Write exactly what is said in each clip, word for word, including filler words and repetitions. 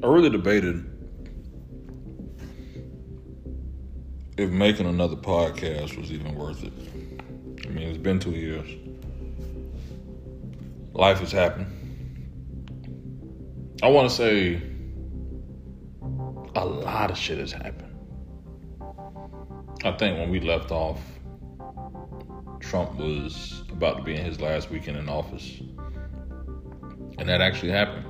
I really debated if making another podcast was even worth it. I mean, it's been two years. Life has happened. I want to say a lot of shit has happened. I think when we left off, Trump was about to be in his last weekend in office. And that actually happened.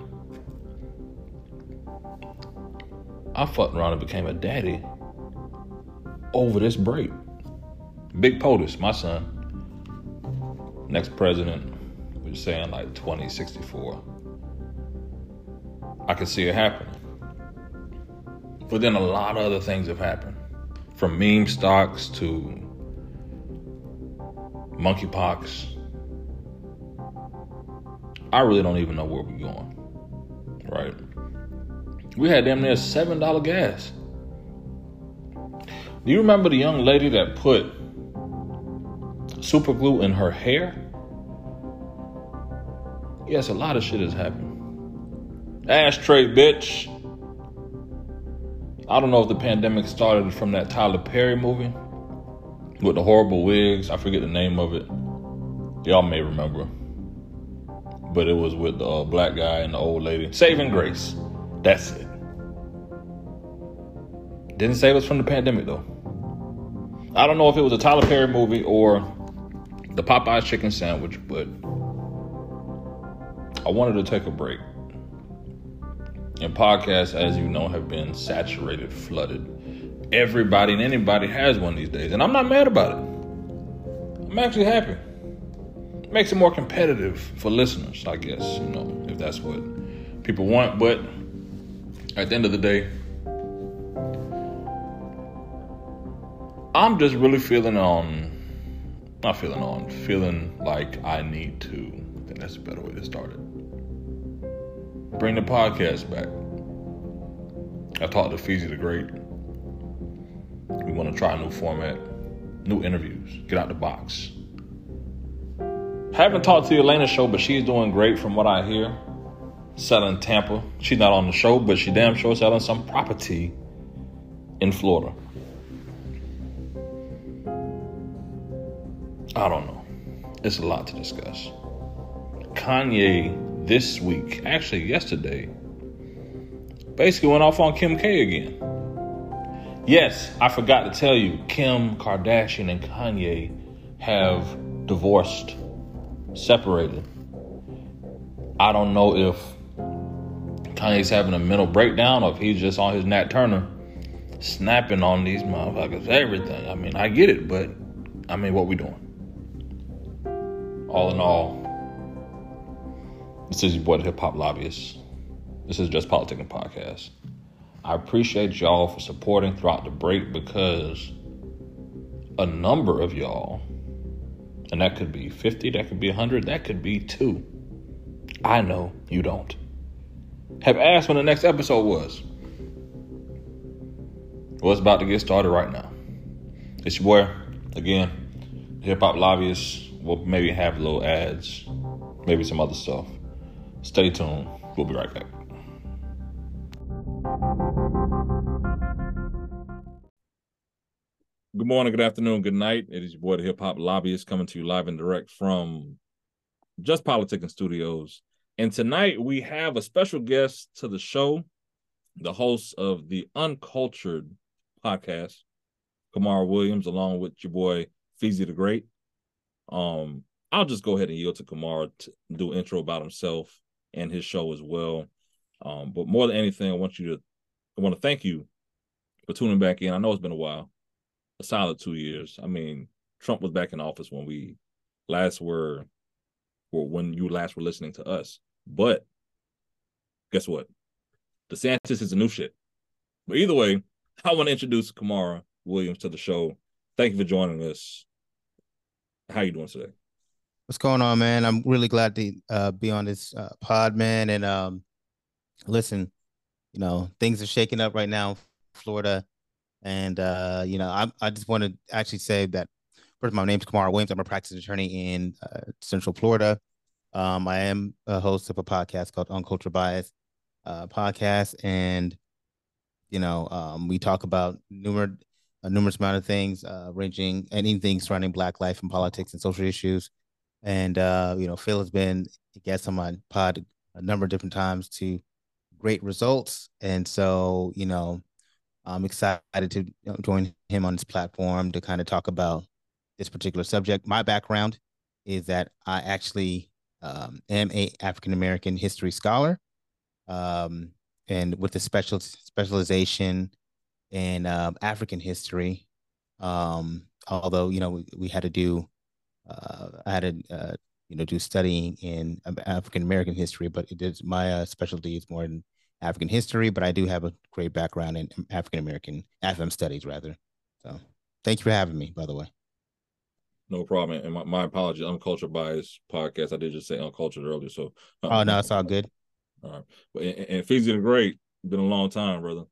I fucked around and became a daddy over this break. Big POTUS, my son. Next president, we're saying like twenty sixty-four. I could see it happening. But then a lot of other things have happened. From meme stocks to monkeypox. I really don't even know where we're going. Right? We had damn near seven dollars gas. Do you remember the young lady that put super glue in her hair? Yes, a lot of shit has happened. Ashtray, bitch. I don't know if the pandemic started from that Tyler Perry movie with the horrible wigs. I forget the name of it. Y'all may remember. But it was with the uh, black guy and the old lady. Saving Grace. That's it. Didn't save us from the pandemic, though. I don't know if it was a Tyler Perry movie or the Popeyes chicken sandwich, but I wanted to take a break. And podcasts, as you know, have been saturated, flooded. Everybody and anybody has one these days. And I'm not mad about it. I'm actually happy. It makes it more competitive for listeners, I guess, you know, if that's what people want. But at the end of the day, I'm just really feeling on, not feeling on, feeling like I need to, I think that's a better way to start it. Bring the podcast back. I talked to Feezy the Great. We want to try a new format, new interviews, get out the box. Haven't talked to the Elena show, but she's doing great from what I hear. Selling Tampa. She's not on the show, but she damn sure selling some property in Florida. I don't know. It's a lot to discuss. Kanye this week, actually yesterday, basically went off on Kim K again. Yes, I forgot to tell you, Kim Kardashian and Kanye have divorced, separated. I don't know if Kanye's having a mental breakdown or if he's just on his Nat Turner snapping on these motherfuckers, everything. I mean, I get it, but I mean, what we doing? All in all, this is your boy, the Hip Hop Lobbyist. This is Just Politicking Podcast. I appreciate y'all for supporting throughout the break because a number of y'all, and that could be fifty, that could be one hundred, that could be two. I know you don't. Have asked when the next episode was. Well, it's about to get started right now. It's your boy, again, the Hip Hop Lobbyist. We'll maybe have little ads, maybe some other stuff. Stay tuned. We'll be right back. Good morning, good afternoon, good night. It is your boy, the Hip Hop Lobbyist, coming to you live and direct from Just Politicking Studios. And tonight we have a special guest to the show, the host of the Uncultured podcast, Kamara Williams, along with your boy, Feezy the Great. Um, I'll just go ahead and yield to Kamara to do an intro about himself and his show as well. Um, but more than anything, I want you to, I want to thank you for tuning back in. I know it's been a while, a solid two years. I mean, Trump was back in office when we last were, or when you last were listening to us. But guess what? DeSantis is a new shit. But either way, I want to introduce Kamara Williams to the show. Thank you for joining us. How you doing today? What's going on, man? I'm really glad to uh, be on this uh, pod, man. And um, listen, you know, things are shaking up right now in Florida. And, uh, you know, I, I just want to actually say that, first, my name's Kamara Williams. I'm a practicing attorney in uh, Central Florida. Um, I am a host of a podcast called Uncultured Bias. uh, podcast, and you know, um, we talk about numerous a numerous amount of things, uh, ranging anything surrounding Black life and politics and social issues. And uh, you know, Phil has been a guest on my pod a number of different times to great results, and so you know, I'm excited to you know, join him on this platform to kind of talk about this particular subject. My background is that I actually um, am a African American history scholar, um, and with a special specialization in um, African history. Um, although you know we, we had to do, uh, I had to uh, you know do studying in African American history, but it is my uh, specialty is more in African history. But I do have a great background in African American F M studies, rather. So, thank you for having me. By the way. No problem. And my, my apologies, Uncultured Bias podcast. I did just say uncultured earlier, so uh, Oh my, no, it's all good. all right. But and, and Feezy the Great, been a long time, brother.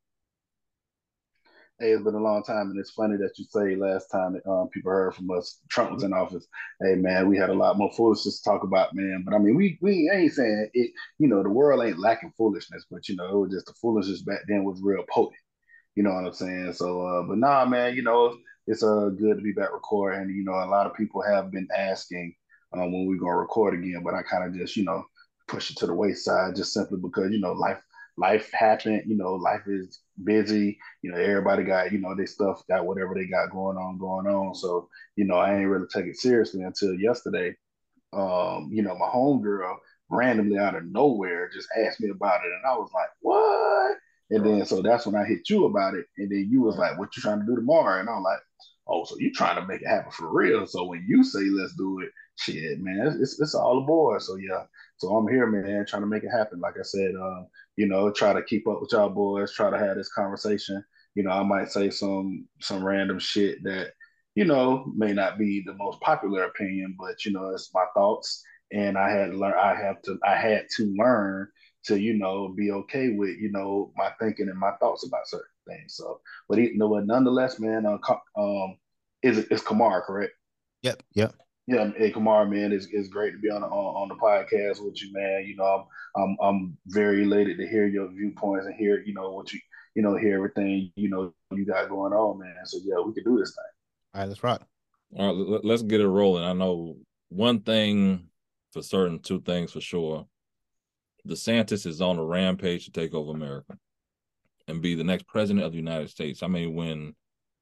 Hey, it's been a long time, and it's funny that you say last time that um, people heard from us, Trump was in office. Hey, man, we had a lot more foolishness to talk about, man. But I mean, we we ain't saying it. You know, the world ain't lacking foolishness, but you know, it was just the foolishness back then was real potent. You know what I'm saying? So, uh, but nah, man, you know, it's uh good to be back recording. You know, a lot of people have been asking um, when we gonna record again, but I kind of just you know push it to the wayside just simply because you know life life happened. You know, life is busy. You know, everybody got you know their stuff, got whatever they got going on, going on. So, you know, I ain't really take it seriously until yesterday. Um, you know, my homegirl randomly out of nowhere just asked me about it, and I was like, "What?" And Right. then so that's when I hit you about it, and then you was Right. like, "What you trying to do tomorrow?" And I'm like, "Oh, so you trying to make it happen for real?" So when you say let's do it, shit, man, it's it's, it's all aboard. So yeah, so I'm here, man, trying to make it happen. Like I said, uh, you know, try to keep up with y'all boys, try to have this conversation. You know, I might say some some random shit that you know, may not be the most popular opinion, but you know, it's my thoughts. And I had learned, I have to, I had to learn to, you know, be okay with, you know, my thinking and my thoughts about certain things. So, but you know, but nonetheless, man, uh, um, is it's Kamar, correct? Yep. Yep. Yeah, hey Kamar, man, it's, it's great to be on the on, on the podcast with you, man. You know, I'm I'm I'm very elated to hear your viewpoints and hear, you know, what you you know, hear everything, you know, you got going on, man. So yeah, we could do this thing. All right, let's rock. All right, let's get it rolling. I know one thing for certain, two things for sure. DeSantis is on a rampage to take over America and be the next president of the United States. I mean, when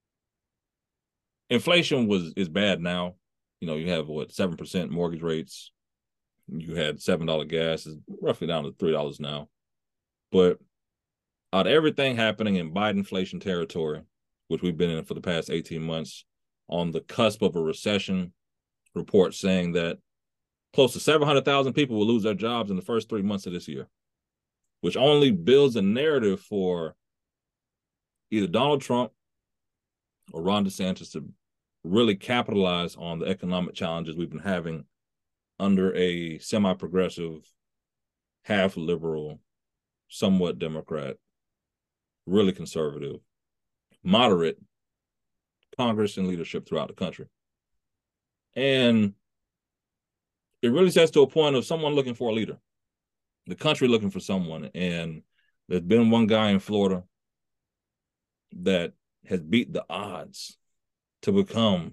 inflation was is bad now, you know, you have what seven percent mortgage rates. You had seven dollar gas, is roughly down to three dollars now. But out of everything happening in Biden inflation territory, which we've been in for the past eighteen months, on the cusp of a recession, reports saying that close to seven hundred thousand people will lose their jobs in the first three months of this year, which only builds a narrative for either Donald Trump or Ron DeSantis to really capitalize on the economic challenges we've been having under a semi-progressive, half liberal, somewhat Democrat, really conservative, moderate Congress and leadership throughout the country. And it really sets to a point of someone looking for a leader, the country looking for someone. And there's been one guy in Florida that has beat the odds to become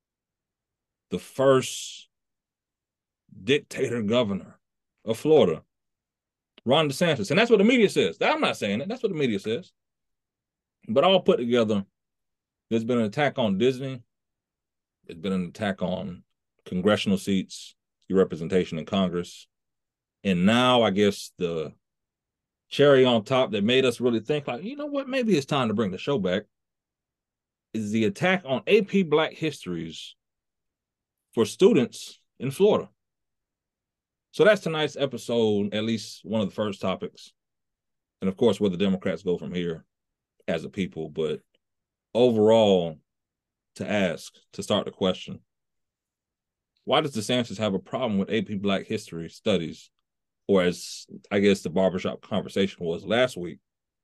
the first dictator governor of Florida, Ron DeSantis. And that's what the media says. I'm not saying it. That's what the media says. But all put together, there's been an attack on Disney. There's been an attack on congressional seats, your representation in Congress. And now I guess the cherry on top that made us really think like, you know what, maybe it's time to bring the show back is the attack on A P Black Histories for students in Florida. So that's tonight's episode, at least one of the first topics. And of course, where the Democrats go from here as a people. But overall, to ask, to start the question, why does DeSantis have a problem with A P Black History studies? Or as I guess the barbershop conversation was last week,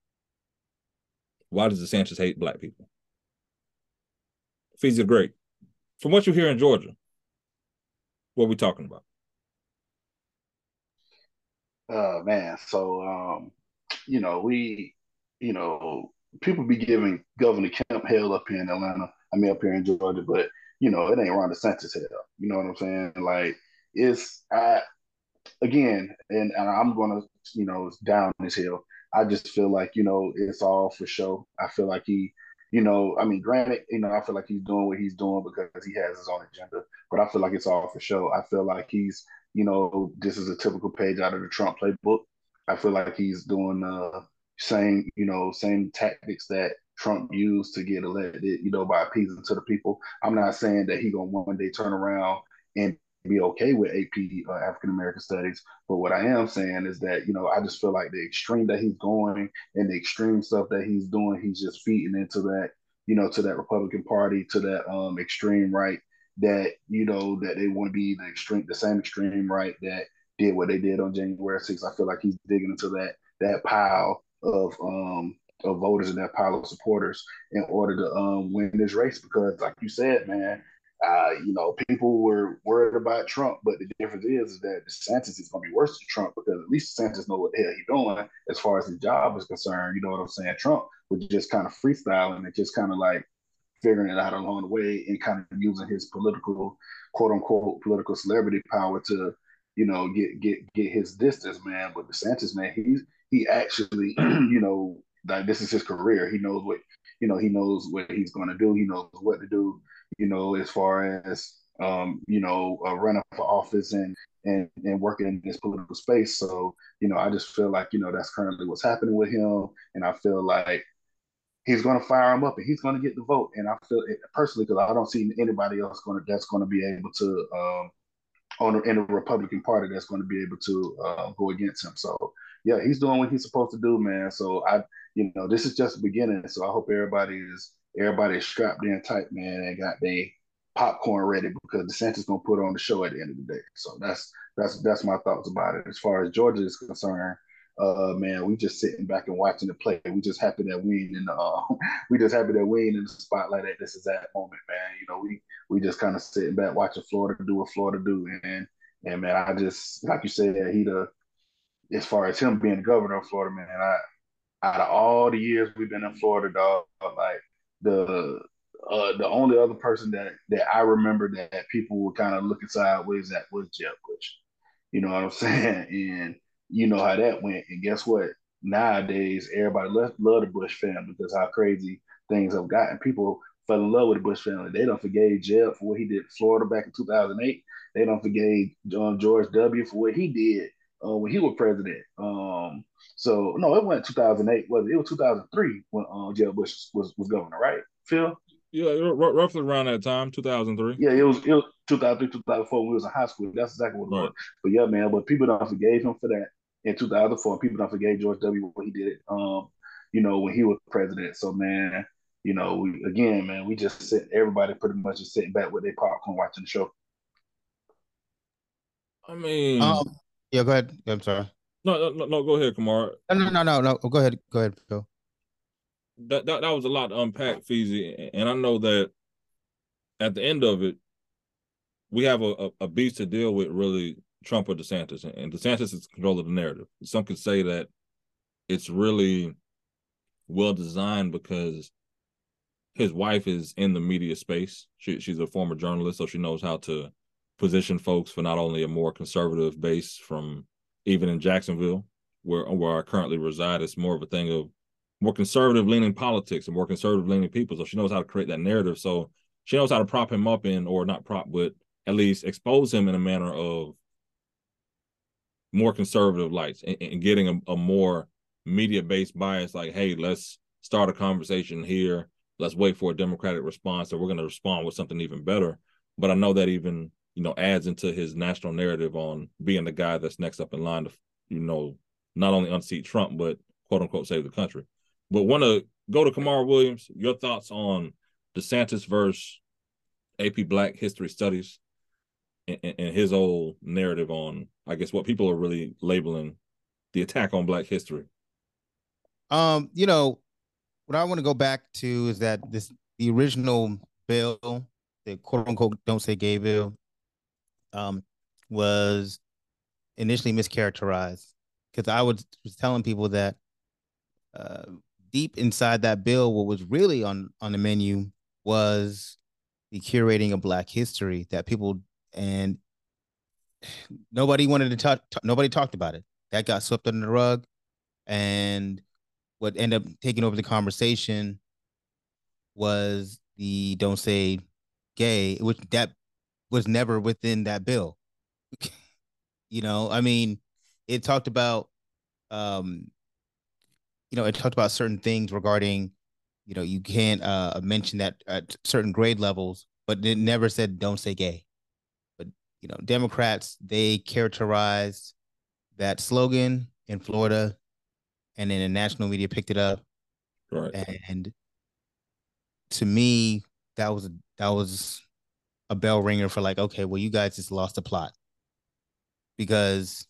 why does DeSantis hate Black people? Fees are great. From what you hear in Georgia, what are we talking about? Uh man, so um you know, we, you know, people be giving Governor Kemp hell up here in Atlanta. I mean, up here in Georgia, but you know, it ain't Ron DeSantis hell. You know what I'm saying? Like, it's I again, and, and I'm gonna, you know, down this hill. I just feel like, you know, it's all for show. I feel like he, you know, I mean, granted, you know, I feel like he's doing what he's doing because he has his own agenda, but I feel like it's all for show. I feel like he's, you know, this is a typical page out of the Trump playbook. I feel like he's doing the uh, same, you know, same tactics that Trump used to get elected, you know, by appeasing to the people. I'm not saying that he gonna one day turn around and be okay with A P uh, African American Studies. But what I am saying is that, you know, I just feel like the extreme that he's going and the extreme stuff that he's doing, he's just feeding into that, you know, to that Republican Party, to that um extreme right that, you know, that they want to be the extreme, the same extreme right that did what they did on January sixth. I feel like he's digging into that that pile of um of voters and that pile of supporters in order to um win this race because like you said, man, uh, you know, people were worried about Trump, but the difference is, is that DeSantis is going to be worse than Trump because at least DeSantis know what the hell he's doing as far as his job is concerned. You know what I'm saying? Trump was just kind of freestyling and just kind of like figuring it out along the way and kind of using his political, quote unquote, political celebrity power to, you know, get get get his distance, man. But DeSantis, man, he's he actually, you know, like this is his career. He knows what, you know, he knows what he's going to do. He knows what to do, you know, as far as um, you know, uh, running for office and and and working in this political space. So, you know, I just feel like, you know, that's currently what's happening with him, and I feel like he's going to fire him up and he's going to get the vote. And I feel it personally because I don't see anybody else going to that's going to be able to um, on in the Republican Party that's going to be able to uh, go against him. So yeah, he's doing what he's supposed to do, man. So I, you know, this is just the beginning. So I hope everybody is everybody is strapped in tight, man, and got their popcorn ready because DeSantis gonna put on the show at the end of the day. So that's that's that's my thoughts about it. As far as Georgia is concerned, uh, man, we just sitting back and watching the play. We just happy that we ain't in the uh, we just happy that we ain't in the spotlight at this exact moment, man. You know, we we just kind of sitting back watching Florida do what Florida do, and and man, I just like you said, he the as far as him being the governor of Florida, man, I out of all the years we've been in Florida, dog, like the uh, the only other person that that I remember that, that people were kind of looking sideways at was Jeb Bush. You know what I'm saying? And you know how that went. And guess what? Nowadays, everybody love, love the Bush family because how crazy things have gotten. People fell in love with the Bush family. They don't forgave Jeb for what he did in Florida back in two thousand eight. They don't forgave um, George W. for what he did uh, when he was president. Um, so no, it wasn't two thousand eight. Was it? It was two thousand three when um, Jeb Bush was, was governor, right? Phil? Yeah, r- roughly around that time, two thousand three. Yeah, it was it was two thousand three, two thousand four when we was in high school. That's exactly what it Right. was. But yeah, man, but people don't forgave him for that in two thousand four. People don't forgave George W. what he did, um, you know, when he was president. So man, you know, we again, man, we just sit everybody pretty much is sitting back with their popcorn watching the show. I mean, Um, yeah, go ahead. I'm sorry. No, no, no. Go ahead, Kamar. No, no, no, no, no. Go ahead. Go ahead, Phil. That, that that was a lot to unpack, Feezy, and I know that at the end of it, we have a, a, a beast to deal with, really, Trump or DeSantis, and DeSantis is control of the narrative. Some could say that it's really well designed because his wife is in the media space. She, she's a former journalist, so she knows how to position folks for not only a more conservative base from even in Jacksonville, where where I currently reside. It's more of a thing of more conservative leaning politics and more conservative leaning people. So she knows how to create that narrative. So she knows how to prop him up in, or not prop, but at least expose him in a manner of more conservative lights and, and getting a, a more media-based bias. Like, hey, let's start a conversation here. Let's wait for a Democratic response, so we're going to respond with something even better. But I know that even, you know, adds into his national narrative on being the guy that's next up in line to, you know, not only unseat Trump, but quote unquote save the country. But want to go to Kamara Williams. Your thoughts on DeSantis versus A P Black History Studies and, and his old narrative on, I guess, what people are really labeling the attack on Black history. Um, you know, what I want to go back to is that this the original bill, the quote unquote "Don't Say Gay" bill, um, was initially mischaracterized because I was, was telling people that uh, deep inside that bill, what was really on on the menu was the curating of Black history that people and nobody wanted to talk. Nobody talked about it. That got swept under the rug, and what ended up taking over the conversation was the "Don't Say Gay," which that was never within that bill. You know, I mean, it talked about, um, you know, it talked about certain things regarding, you know, you can't uh, mention that at certain grade levels, but it never said "Don't say gay." But you know, Democrats, they characterized that slogan in Florida, and then the national media picked it up. Right. And to me, that was that was a bell ringer for like, okay, well, you guys just lost the plot because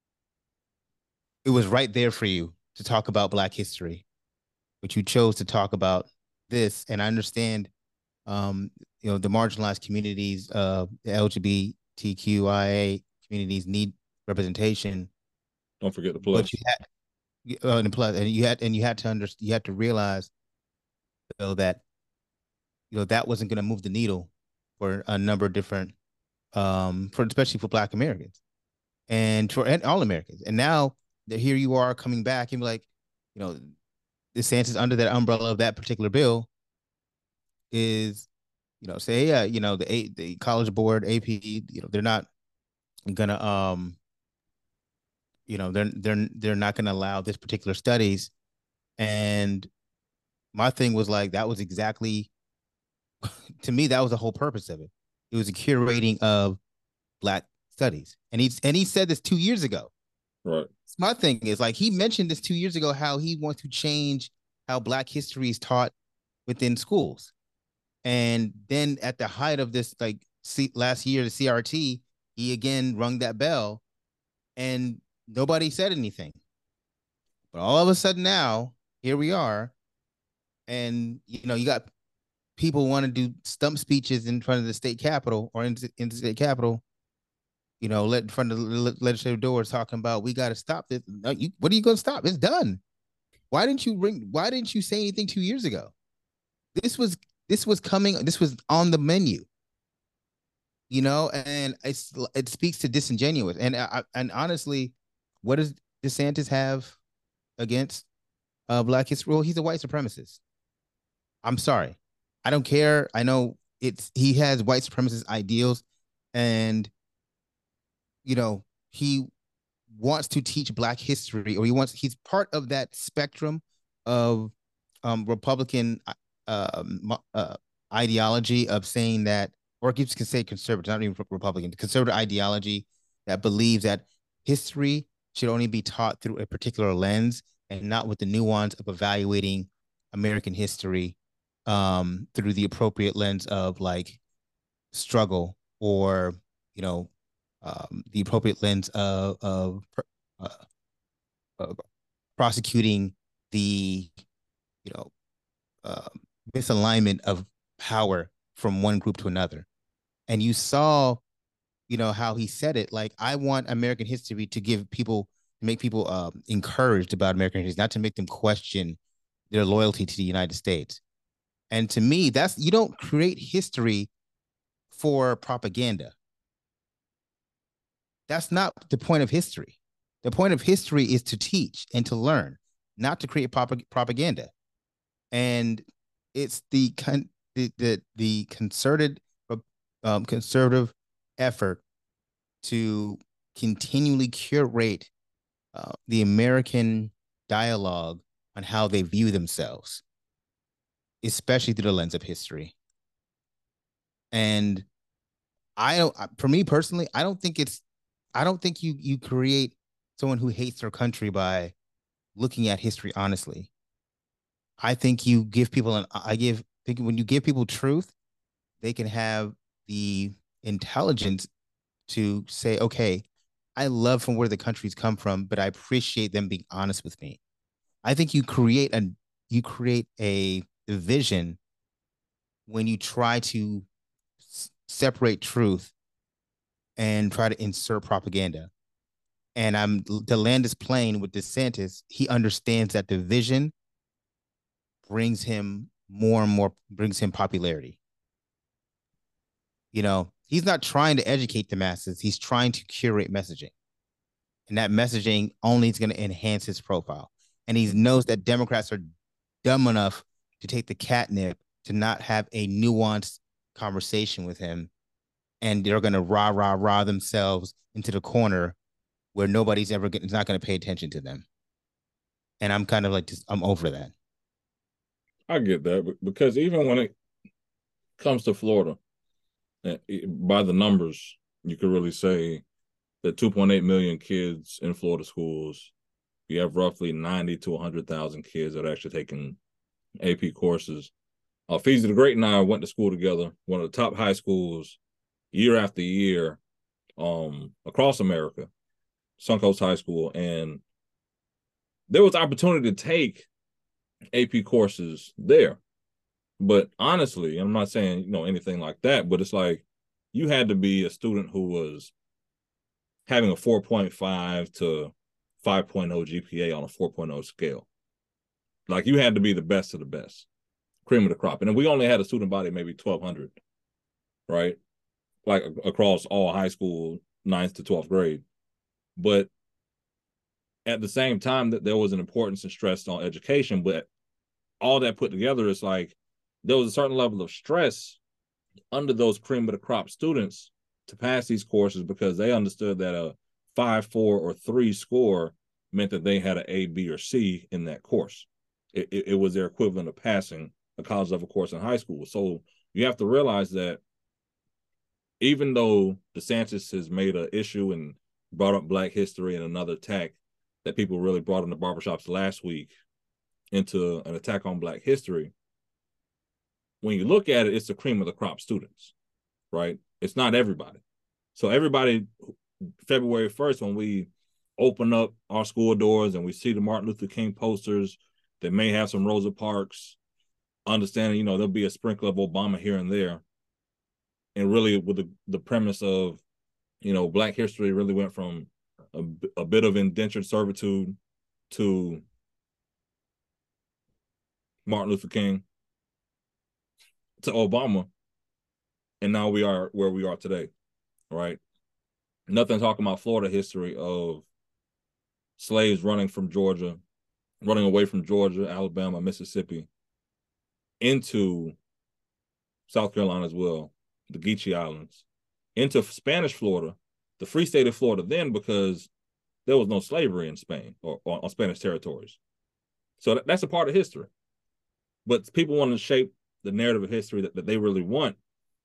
it was right there for you to talk about Black history, but you chose to talk about this. And I understand, um, you know, the marginalized communities, uh, the L G B T Q I A communities need representation. Don't forget the But plus. you had, uh, and plus, and you had, and you had to understand, you had to realize, though, that you know that wasn't going to move the needle for a number of different, um, for especially for Black Americans and for and all Americans. And now that here you are coming back and be like, you know, DeSantis under that umbrella of that particular bill is, you know, say, yeah, you know, the a, the College Board, A P, you know, they're not gonna, um, you know, they're they're they're not gonna allow this particular studies. And my thing was like, that was exactly, to me, that was the whole purpose of it. It was a curating of Black studies, and he's and he said this two years ago. Right. My thing is like he mentioned this two years ago how he wants to change how Black history is taught within schools. And then at the height of this, like C- last year, the C R T, he again rung that bell, and nobody said anything. But all of a sudden now, here we are, and you know, you got people want to do stump speeches in front of the state capitol or in, in the state capitol. You know, let in front of the legislative doors talking about we got to stop this. No, you, what are you going to stop? It's done. Why didn't you ring? Why didn't you say anything two years ago? This was this was coming. This was on the menu. You know, and it's it speaks to disingenuous. And I, and honestly, what does DeSantis have against uh, Black history? Well, he's a white supremacist. I'm sorry, I don't care. I know it's he has white supremacist ideals, and you know he wants to teach Black history, or he wants he's part of that spectrum of um, Republican uh, uh, ideology of saying that, or you can say conservative, not even Republican, conservative ideology that believes that history should only be taught through a particular lens and not with the nuance of evaluating American history um, through the appropriate lens of like struggle or, you know, um, the appropriate lens of, of uh, uh, prosecuting the, you know, uh, misalignment of power from one group to another. And you saw, you know, how he said it. Like, I want American history to give people, to make people um, encouraged about American history, not to make them question their loyalty to the United States. And to me, that's, you don't create history for propaganda. That's not the point of history. The point of history is to teach and to learn, not to create prop- propaganda. And it's the con- the, the the concerted um, conservative effort to continually curate uh, the American dialogue on how they view themselves, especially through the lens of history. And I don't, for me personally, I don't think it's, I don't think you you create someone who hates their country by looking at history honestly. I think you give people an, I give, think when you give people truth, they can have the intelligence to say, okay, I love from where the country's come from, but I appreciate them being honest with me. I think you create a you create a division when you try to s- separate truth and try to insert propaganda. And I'm to land this plane with DeSantis. He understands that division brings him more and more, brings him popularity. You know, he's not trying to educate the masses. He's trying to curate messaging. And that messaging only is going to enhance his profile. And he knows that Democrats are dumb enough to take the catnip to not have a nuanced conversation with him. And they're going to rah, rah, rah themselves into the corner where nobody's ever gonna, not going to pay attention to them. And I'm kind of like, just, I'm over that. I get that, because even when it comes to Florida, by the numbers, you could really say that two point eight million kids in Florida schools, you have roughly ninety to one hundred thousand kids that are actually taking A P courses. Uh, Feasy the Great and I went to school together, one of the top high schools, year after year, um, across America, Suncoast High School, and there was opportunity to take A P courses there. But honestly, I'm not saying, you know, anything like that, but it's like you had to be a student who was having a four point five to five point oh G P A on a four point oh scale. Like, you had to be the best of the best, cream of the crop. And then we only had a student body, maybe twelve hundred, right? Like across all high school, ninth to twelfth grade. But at the same time, that there was an importance and stress on education, but all that put together is like there was a certain level of stress under those cream of the crop students to pass these courses, because they understood that a five, four, or three score meant that they had an A, B, or C in that course. It, it, it was their equivalent of passing a college level course in high school. So you have to realize that even though DeSantis has made an issue and brought up Black history and another attack that people really brought in the barbershops last week into an attack on Black history, when you look at it, it's the cream of the crop students, right? It's not everybody. So everybody, February first, when we open up our school doors and we see the Martin Luther King posters that may have some Rosa Parks, understanding, you know, there'll be a sprinkle of Obama here and there. And really with the, the premise of, you know, Black history really went from a, a bit of indentured servitude to Martin Luther King to Obama. And now we are where we are today, right? Nothing talking about Florida history of slaves running from Georgia, running away from Georgia, Alabama, Mississippi, into South Carolina as well, the Geechee Islands, into Spanish Florida, the free state of Florida then, because there was no slavery in Spain or, or on Spanish territories. So that, that's a part of history. But people want to shape the narrative of history that, that they really want.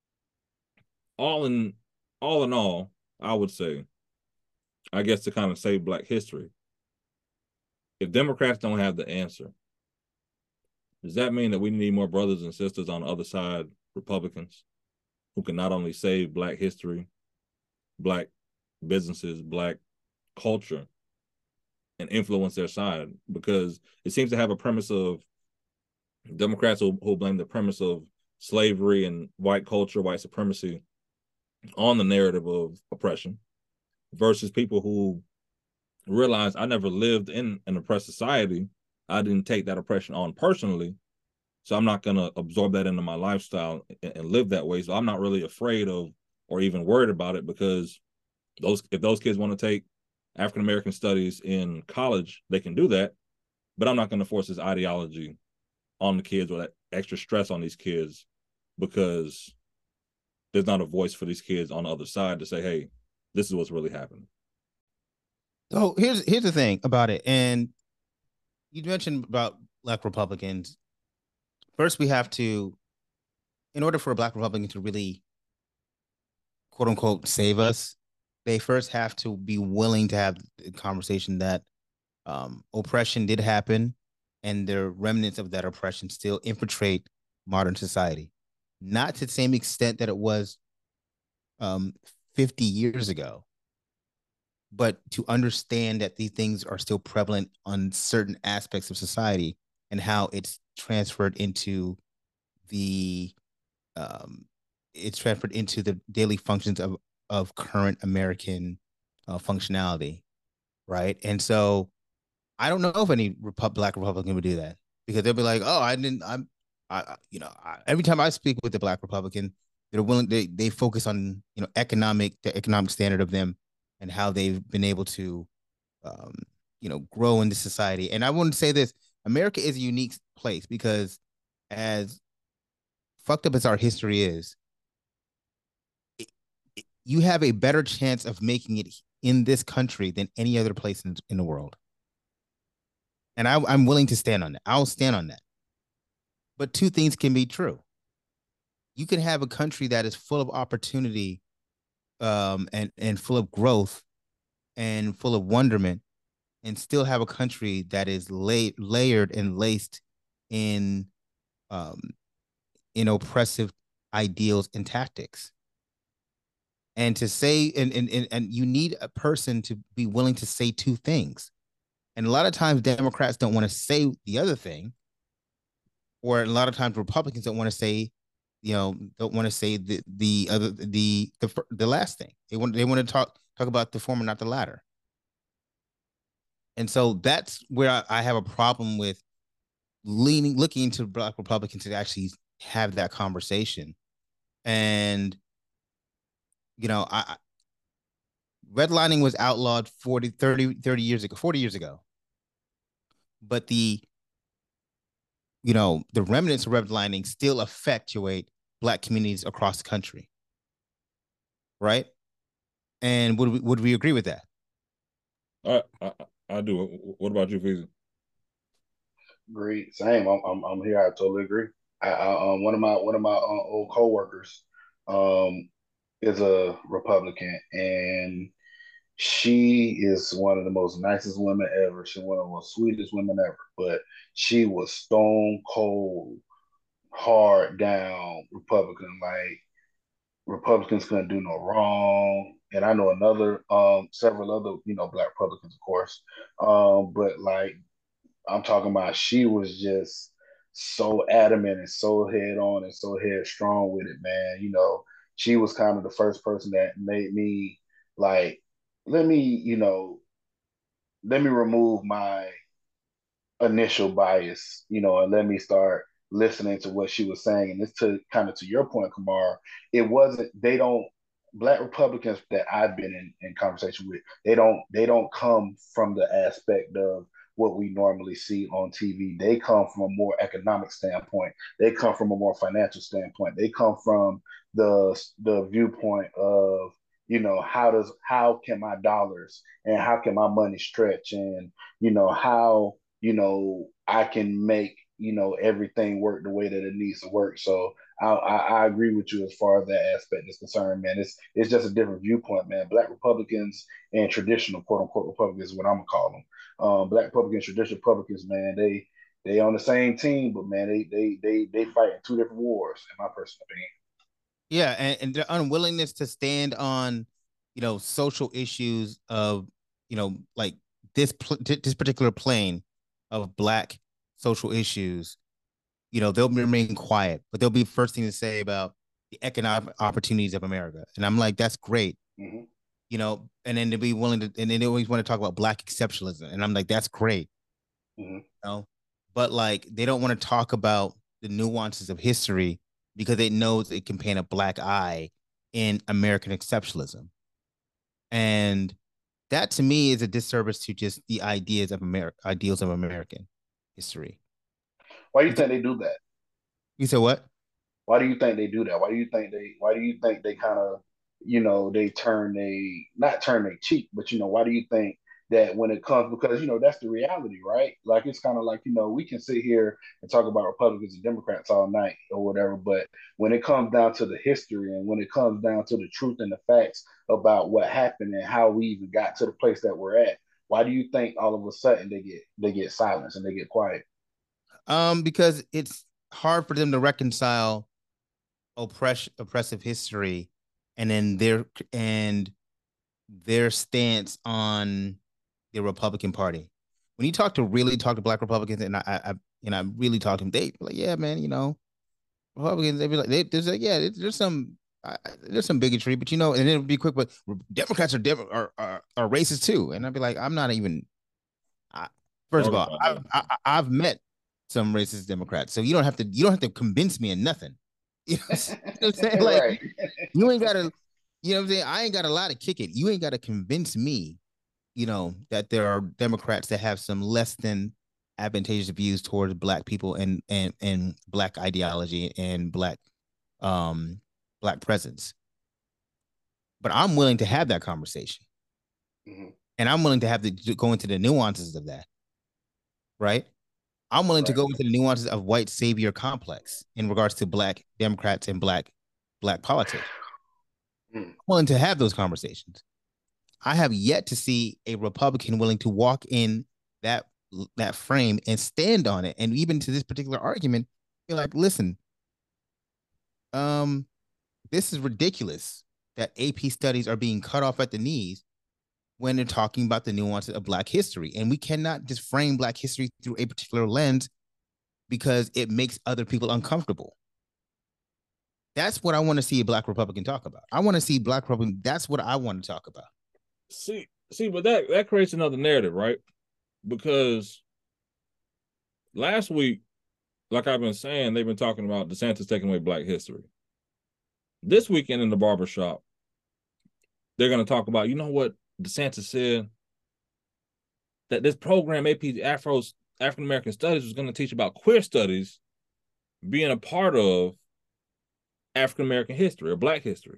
All in all in all, I would say, I guess to kind of save Black history, if Democrats don't have the answer, does that mean that we need more brothers and sisters on the other side, Republicans, who can not only save Black history, Black businesses, Black culture, and influence their side? Because it seems to have a premise of Democrats who, who blame the premise of slavery and white culture, white supremacy on the narrative of oppression, versus people who realize I never lived in an oppressed society. I didn't take that oppression on personally, so I'm not going to absorb that into my lifestyle and, and live that way. So I'm not really afraid of or even worried about it, because those if those kids want to take African American studies in college, they can do that. But I'm not going to force this ideology on the kids or that extra stress on these kids, because there's not a voice for these kids on the other side to say, hey, this is what's really happening. So here's here's the thing about it. And you mentioned about Black Republicans. First, we have to, in order for a Black Republican to really, quote unquote, save us, they first have to be willing to have the conversation that um, oppression did happen, and the remnants of that oppression still infiltrate modern society. Not to the same extent that it was um, fifty years ago, but to understand that these things are still prevalent on certain aspects of society and how it's transferred into the um, it's transferred into the daily functions of of current American uh, functionality, right? And so I don't know if any Repu- Black Republican would do that. because they'll be like, oh, I didn't, I'm, I, you know, I, every time I speak with the Black Republican, they're willing, they, they focus on, you know, economic, the economic standard of them and how they've been able to, um, you know, grow into society. And I wouldn't say this, America is a unique place because as fucked up as our history is, it, it, you have a better chance of making it in this country than any other place in, in the world. And I, I'm willing to stand on that. I'll stand on that. But two things can be true. You can have a country that is full of opportunity, um, and, and full of growth and full of wonderment, and still have a country that is la- layered and laced in, um, in oppressive ideals and tactics. And to say, and, and, and, and you need a person to be willing to say two things. And a lot of times Democrats don't want to say the other thing, or a lot of times Republicans don't want to say, you know, don't want to say the the other the the the last thing. They want they want to talk talk about the former, not the latter. And so that's where I, I have a problem with leaning, looking into Black Republicans to actually have that conversation. And you know, I redlining was outlawed forty, thirty, thirty years ago, forty years ago. But the, you know, the remnants of redlining still effectuate Black communities across the country. Right? And would we, would we agree with that? I I, I do. What about you, Feezy? Agree. Same. I'm, I'm I'm here. I totally agree. I, I um one of my one of my uh, old coworkers um is a Republican, and she is one of the most nicest women ever. She's one of the most sweetest women ever. But she was stone cold, hard down Republican. Like Republicans couldn't do no wrong. And I know another, um, several other, you know, Black Republicans, of course. Um, but like I'm talking about, she was just so adamant and so head on and so headstrong with it, man. You know, she was kind of the first person that made me like, let me, you know, let me remove my initial bias, you know, and let me start listening to what she was saying. And it's to kind of to your point, Kamar, it wasn't, they don't, Black Republicans that I've been in, in conversation with, they don't they don't come from the aspect of what we normally see on T V. They come from a more economic standpoint. They come from a more financial standpoint. They come from the the viewpoint of, you know, how does how can my dollars and how can my money stretch, and you know how, you know, I can make, you know, everything work the way that it needs to work. So I, I, I agree with you as far as that aspect is concerned, man. It's it's just a different viewpoint, man. Black Republicans and traditional quote unquote Republicans is what I'm gonna call them. Um, Black Republicans, traditional Republicans, man. They they on the same team, but man, they they they they fight in two different wars, in my personal opinion. Yeah, and, and their unwillingness to stand on, you know, social issues of, you know, like this this particular plane of Black social issues, you know, they'll remain quiet, but they'll be the first thing to say about the economic opportunities of America. And I'm like, that's great. Mm-hmm. You know, and then to be willing to, and then they always want to talk about Black exceptionalism. And I'm like, that's great. Mm-hmm. You know, but like, they don't want to talk about the nuances of history because it knows it can paint a black eye in American exceptionalism. And that to me is a disservice to just the ideas of America, ideals of American history. Why do you think they do that? You said what? Why do you think they do that? Why do you think they why do you think they kind of, you know, they turn they not turn their cheek, but you know, why do you think that when it comes, because you know that's the reality, right? Like it's kind of like, you know, we can sit here and talk about Republicans and Democrats all night or whatever, but when it comes down to the history and when it comes down to the truth and the facts about what happened and how we even got to the place that we're at, why do you think all of a sudden they get they get silenced and they get quiet? Um, because it's hard for them to reconcile oppress oppressive history and then their and their stance on the Republican Party. When you talk to really talk to Black Republicans, and I, I you know, I really talk to them, they be like, yeah, man, you know, Republicans, they be like, they, there's like, yeah, there's some, I, there's some bigotry, but you know, and it'll be quick, but Democrats are are are, are racist too, and I'd be like, I'm not even. I, first of all, I've, I, I've met some racist Democrats. So you don't have to you don't have to convince me of nothing. You know what I'm saying? Like right. You ain't gotta, you know what I'm saying? I ain't got a lot to kick it. You ain't gotta convince me, you know, that there are Democrats that have some less than advantageous views towards black people and and and black ideology and black um black presence. But I'm willing to have that conversation. Mm-hmm. And I'm willing to have to go into the nuances of that. Right? I'm willing right. to go into the nuances of white savior complex in regards to black Democrats and black black politics. Mm. I'm willing to have those conversations. I have yet to see a Republican willing to walk in that that frame and stand on it. And even to this particular argument, you're like, listen, um, this is ridiculous that A P studies are being cut off at the knees when they're talking about the nuances of black history. And we cannot just frame black history through a particular lens because it makes other people uncomfortable. That's what I want to see a black Republican talk about. I want to see black Republican. That's what I want to talk about. See, see, but that, that creates another narrative, right? Because last week, like I've been saying, they've been talking about DeSantis taking away black history. This weekend in the barbershop, they're going to talk about, you know what DeSantis said? That this program, A P Afro's African American Studies, was going to teach about queer studies being a part of African American history or black history.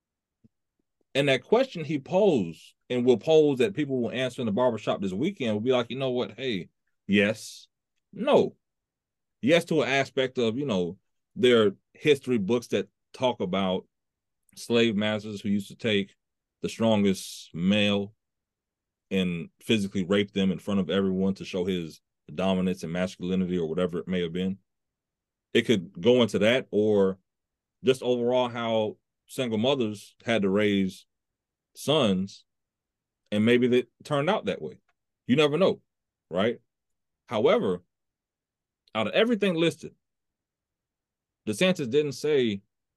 And that question he posed and will pose that people will answer in the barbershop this weekend will be like, you know what? Hey, yes, no. Yes to an aspect of, you know, there are history books that talk about slave masters who used to take the strongest male and physically rape them in front of everyone to show his dominance and masculinity or whatever it may have been. It could go into that, or just overall how single mothers had to raise sons and maybe they turned out that way. You never know, right? However, out of everything listed, DeSantis didn't say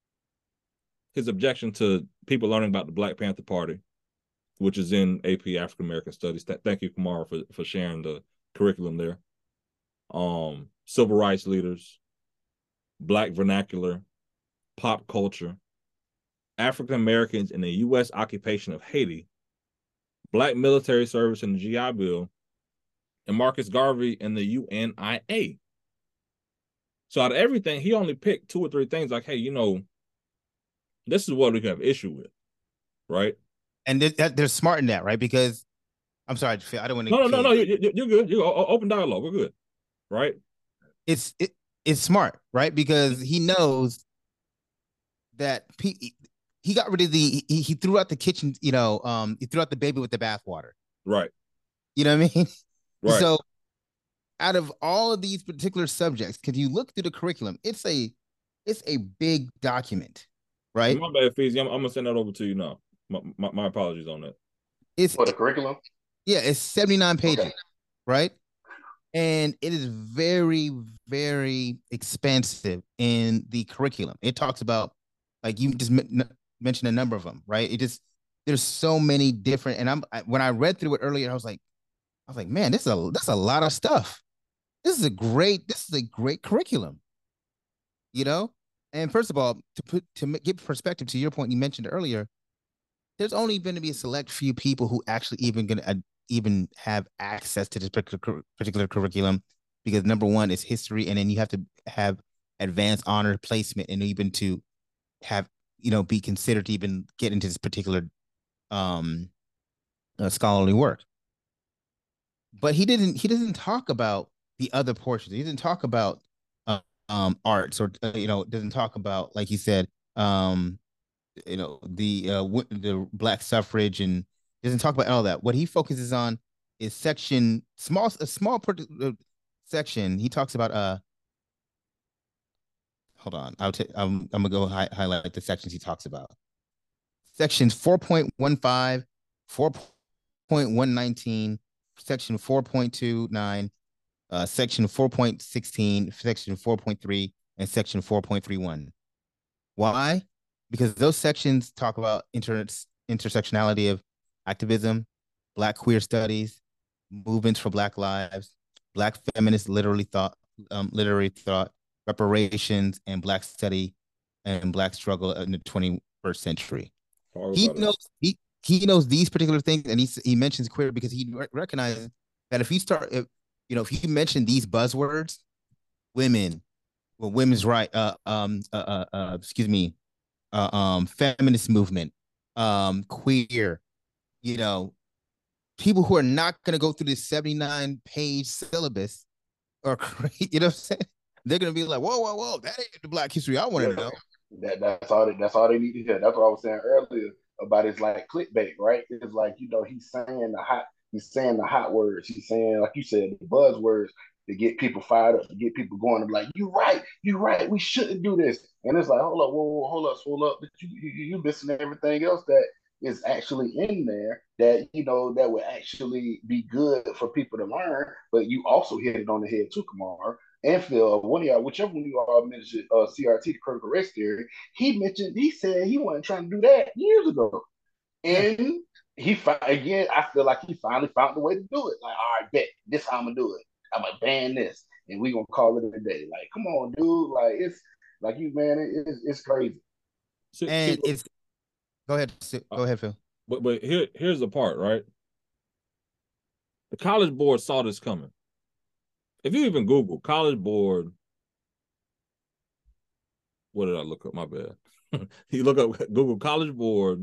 his objection to people learning about the Black Panther Party, which is in A P African American Studies. Th- thank you, Kamara, for, for sharing the curriculum there. Um, civil rights leaders, Black vernacular, pop culture, African Americans in the U S occupation of Haiti, Black military service in the G I Bill, and Marcus Garvey and the U N I A. So out of everything, he only picked two or three things like, hey, you know, this is what we have issue with, right? And they're, they're smart in that, right? Because, I'm sorry, Phil, I don't want to... No, no, no, no, you, you're good. You're open dialogue. We're good, right? It's it, it's smart, right? Because he knows that he, he got rid of the... He, he threw out the kitchen, you know, um, he threw out the baby with the bathwater. Right. You know what I mean? Right. So out of all of these particular subjects, because you look through the curriculum, it's a it's a big document, right? My bad, Feezy. I'm, I'm gonna send that over to you now. My, my, my apologies on that. It's for the curriculum. Yeah, it's seventy-nine pages, okay. right? And it is very, very expansive in the curriculum. It talks about, like you just m- mentioned a number of them, right? It just there's so many different. And I'm I, when I read through it earlier, I was like, I was like, man, this is a that's a lot of stuff. This is a great this is a great curriculum, you know. And first of all, to put to give perspective to your point you mentioned earlier, there's only going to be a select few people who actually even going to uh, even have access to this particular, particular curriculum, because number one is history, and then you have to have advanced honor placement, and even to have, you know, be considered to even get into this particular um uh, scholarly work. But he didn't he doesn't talk about the other portions. He didn't talk about uh, um arts, or uh, you know, doesn't talk about, like he said, um you know, the uh the black suffrage, and doesn't talk about all that. What he focuses on is section small a small section. He talks about uh hold on, I'll take I'm, I'm gonna go hi- highlight the sections he talks about. Sections four point one five, four point one nineteen, section four point two nine, uh section four point sixteen, section four point three, and section four point three one. Why? Because those sections talk about inter- intersectionality of activism, Black queer studies, movements for Black lives, Black feminist literary thought, um, literary thought, reparations, and Black study and Black struggle in the twenty-first century. Talk He about it. knows he he knows these particular things, and he he mentions queer because he re- recognizes that if you start, if, you know, if you mention these buzzwords, women, well, women's right, uh, um, uh, uh, uh excuse me, uh, um, feminist movement, um, queer, you know, people who are not going to go through this seventy-nine page syllabus or you know what I'm saying? They're gonna be like, whoa, whoa, whoa, that ain't the Black history I want to Yeah, know. that that's all. They, that's all they need to hear. That's what I was saying earlier about it's like clickbait, right? It's like you know he's saying the hot, he's saying the hot words. He's saying like you said the buzzwords to get people fired up, to get people going. To be like, you right, you right. We shouldn't do this. And it's like, hold up, whoa, whoa, hold up, hold up. But you, you, you missing everything else that is actually in there that you know that would actually be good for people to learn. But you also hit it on the head too, Kamar and Phil, one of y'all, whichever one of you all mentioned uh, C R T, the critical race theory, he mentioned, he said he wasn't trying to do that years ago. Yeah. And he, again, I feel like he finally found the way to do it. Like, all right, bet, this how I'm going to do it. I'm going to ban this, and we going to call it a day. Like, come on, dude. Like, it's, like you, man, it, it's, it's crazy. See, see, And it's, go ahead, go ahead, Phil. but but here here's the part, right? The College Board saw this coming. If you even Google College Board, what did I look up? My bad. You look up Google College Board.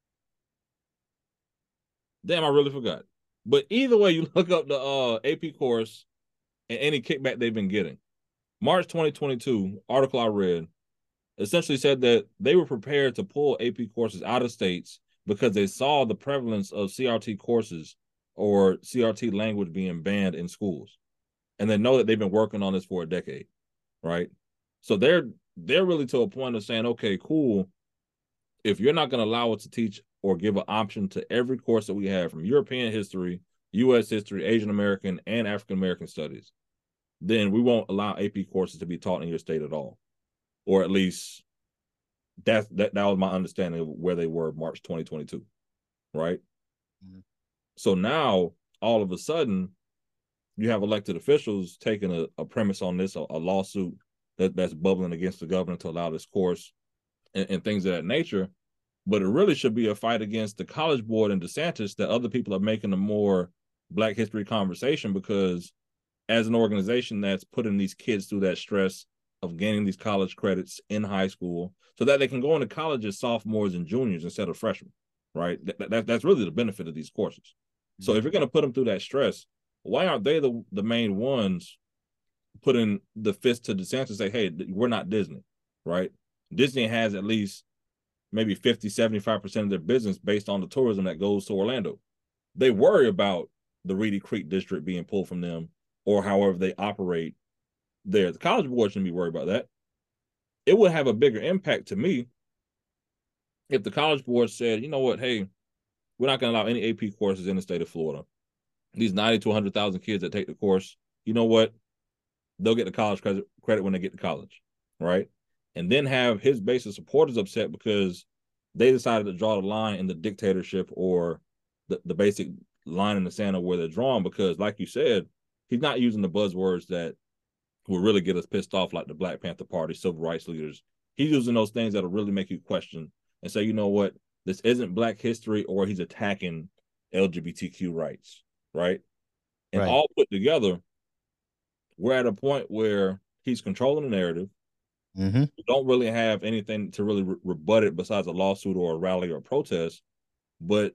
Damn, I really forgot. But either way, you look up the uh, A P course and any kickback they've been getting. March twenty twenty-two, article I read essentially said that they were prepared to pull A P courses out of states because they saw the prevalence of C R T courses or C R T language being banned in schools. And they know that they've been working on this for a decade, right? So they're they're really to a point of saying, okay, cool. If you're not going to allow us to teach or give an option to every course that we have from European history, U S history, Asian American, and African American studies, then we won't allow A P courses to be taught in your state at all. Or at least that's, that, that was my understanding of where they were March twenty twenty-two, right? Mm-hmm. So now, all of a sudden, you have elected officials taking a, a premise on this, a, a lawsuit that, that's bubbling against the governor to allow this course and, and things of that nature. But it really should be a fight against the College Board and DeSantis that other people are making a more Black history conversation, because as an organization that's putting these kids through that stress of gaining these college credits in high school so that they can go into college as sophomores and juniors instead of freshmen, right? That, that, that's really the benefit of these courses. Mm-hmm. So if you're going to put them through that stress, why aren't they the, the main ones putting the fist to DeSantis and say, hey, we're not Disney, right? Disney has at least maybe fifty, seventy-five percent of their business based on the tourism that goes to Orlando. They worry about the Reedy Creek district being pulled from them or however they operate there. The College Board shouldn't be worried about that. It would have a bigger impact to me if the College Board said, you know what, hey, we're not going to allow any A P courses in the state of Florida. These ninety to one hundred thousand kids that take the course, you know what? They'll get the college credit, credit when they get to college, right? And then have his base of supporters upset because they decided to draw the line in the dictatorship or the, the basic line in the sand of where they're drawn, because, like you said, he's not using the buzzwords that will really get us pissed off, like the Black Panther Party, civil rights leaders. He's using those things that'll really make you question and say, you know what? This isn't Black history, or he's attacking L G B T Q rights. Right. And right. all put together, we're at a point where he's controlling the narrative. Mm-hmm. We don't really have anything to really re- rebut it besides a lawsuit or a rally or a protest. But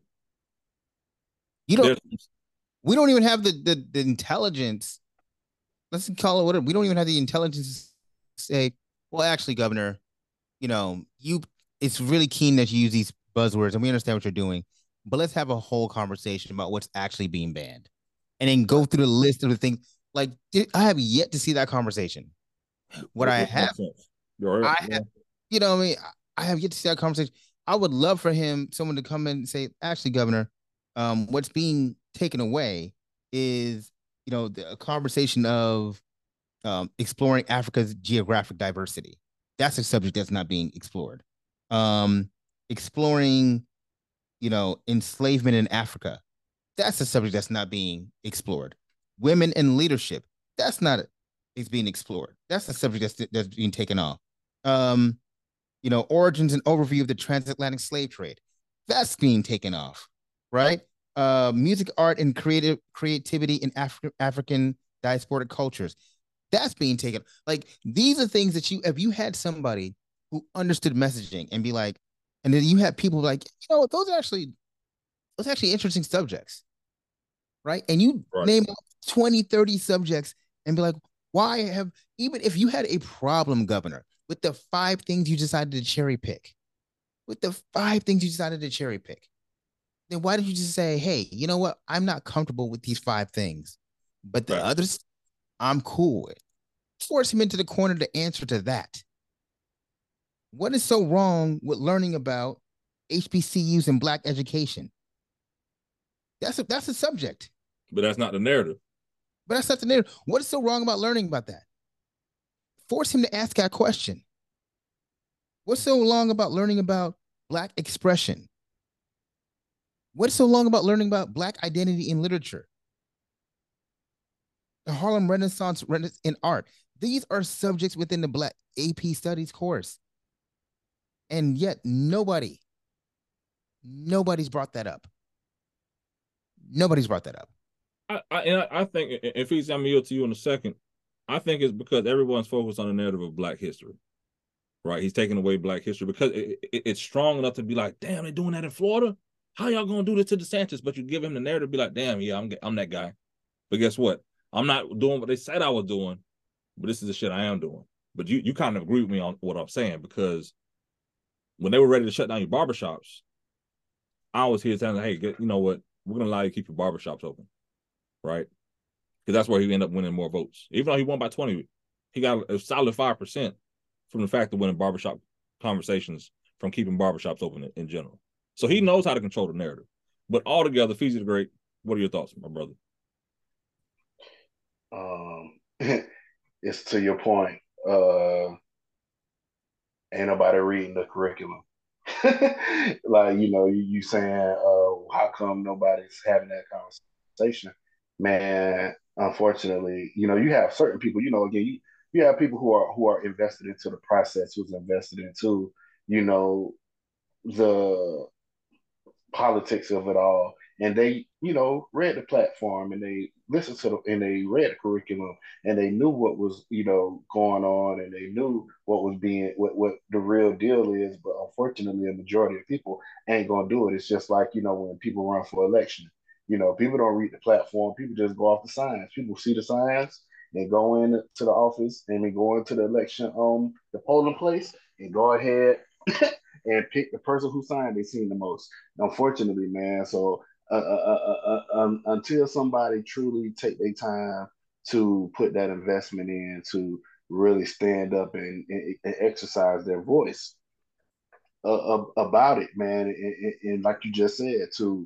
you don't, we don't even have the, the, the intelligence. Let's call it whatever. We don't even have the intelligence to say, well, actually, Governor, you know, you, it's really keen that you use these buzzwords and we understand what you're doing. But let's have a whole conversation about what's actually being banned and then go through the list of the things. Like, I have yet to see that conversation. What I have, I have, you know what I mean? I have yet to see that conversation. I would love for him, someone to come in and say, actually, Governor, um, what's being taken away is, you know, the, a conversation of um, exploring Africa's geographic diversity. That's a subject that's not being explored. Um, exploring you know, enslavement in Africa. That's a subject that's not being explored. Women in leadership. That's not is being explored. That's the subject that's that's being taken off. Um, you know, origins and overview of the transatlantic slave trade. That's being taken off, right? Uh, music, art, and creative creativity in Afri- African diasporic cultures. That's being taken. Like these are things that you, if you had somebody who understood messaging and be like, and then you had people like, you know, those are actually those are actually interesting subjects, right? And you Right. name twenty, thirty subjects and be like, why have, even if you had a problem, governor, with the five things you decided to cherry pick, with the five things you decided to cherry pick, then why did you just say, hey, you know what? I'm not comfortable with these five things, but the Right. others I'm cool with. Force him into the corner to answer to that. What is so wrong with learning about H B C Us and Black education? That's a, that's a subject. But that's not the narrative. But that's not the narrative. What is so wrong about learning about that? Force him to ask that question. What's so long about learning about Black expression? What's so long about learning about Black identity in literature? The Harlem Renaissance in art. These are subjects within the Black A P Studies course. And yet nobody, nobody's brought that up. Nobody's brought that up. I, I and I think if he's I'm yield to you in a second, I think it's because everyone's focused on the narrative of Black history, right? He's taking away Black history because it, it, it's strong enough to be like, damn, they're doing that in Florida. How y'all gonna do this to DeSantis? But you give him the narrative, be like, damn, yeah, I'm I'm that guy. But guess what? I'm not doing what they said I was doing, but this is the shit I am doing. But you you kind of agree with me on what I'm saying because when they were ready to shut down your barbershops, I was here telling them, hey, get, you know what? We're gonna allow you to keep your barbershops open, right? Because that's where he ended up winning more votes. Even though he won by twenty, he got a solid five percent from the fact of winning barbershop conversations from keeping barbershops open in, in general. So he knows how to control the narrative. But altogether, Feezy the Great, what are your thoughts, my brother? Um, it's to your point. Uh, ain't nobody reading the curriculum. Like, you know, you, you saying, uh, how come nobody's having that conversation? Man, unfortunately, you know, you have certain people, you know, again, you, you have people who are who are invested into the process, who's invested into, you know, the politics of it all. And they, you know, read the platform and they listened to the and they read the curriculum and they knew what was, you know, going on and they knew what was being what what the real deal is. But unfortunately, a majority of people ain't gonna do it. It's just like, you know, when people run for election. You know, people don't read the platform, people just go off the signs. People see the signs and go into the office and then go into the election um the polling place and go ahead and pick the person who signed they seen the most. Unfortunately, man. So uh, uh, uh, uh, um, until somebody truly take their time to put that investment in to really stand up and, and, and exercise their voice uh, about it, man, and, and, and, like you just said, to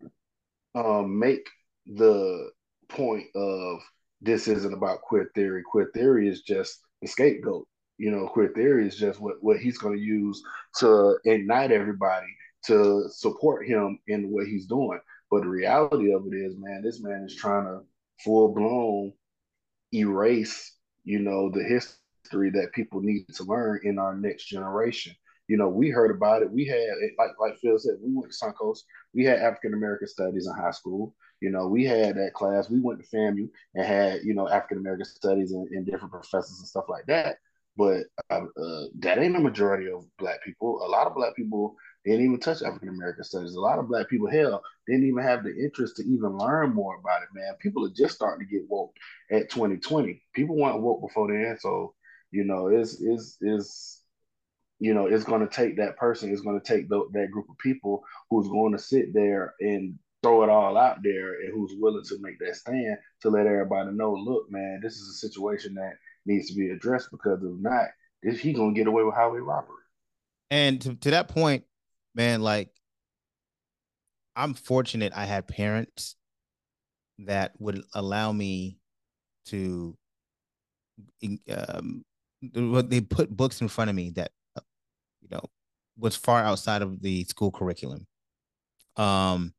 um, make the point of this isn't about queer theory. Queer theory is just the scapegoat. You know, queer theory is just what, what he's going to use to ignite everybody to support him in what he's doing. But the reality of it is, man, this man is trying to full blown erase, you know, the history that people need to learn in our next generation. You know, we heard about it. We had, like like Phil said, we went to Suncoast. We had African American studies in high school. You know, we had that class. We went to FAMU and had, you know, African American studies and, and different professors and stuff like that. But uh, uh, that ain't a majority of Black people. A lot of Black people didn't even touch African American studies. A lot of Black people, hell, didn't even have the interest to even learn more about it, man. People are just starting to get woke at twenty twenty. People weren't woke before then, so you know, it's it's it's you know, it's going to take that person. It's going to take the, that group of people who's going to sit there and throw it all out there, and who's willing to make that stand to let everybody know, look, man, this is a situation that needs to be addressed because if not, this, he gonna get away with highway robbery. And to, to that point, man, like I'm fortunate I had parents that would allow me to um they put books in front of me that uh, you know was far outside of the school curriculum. Um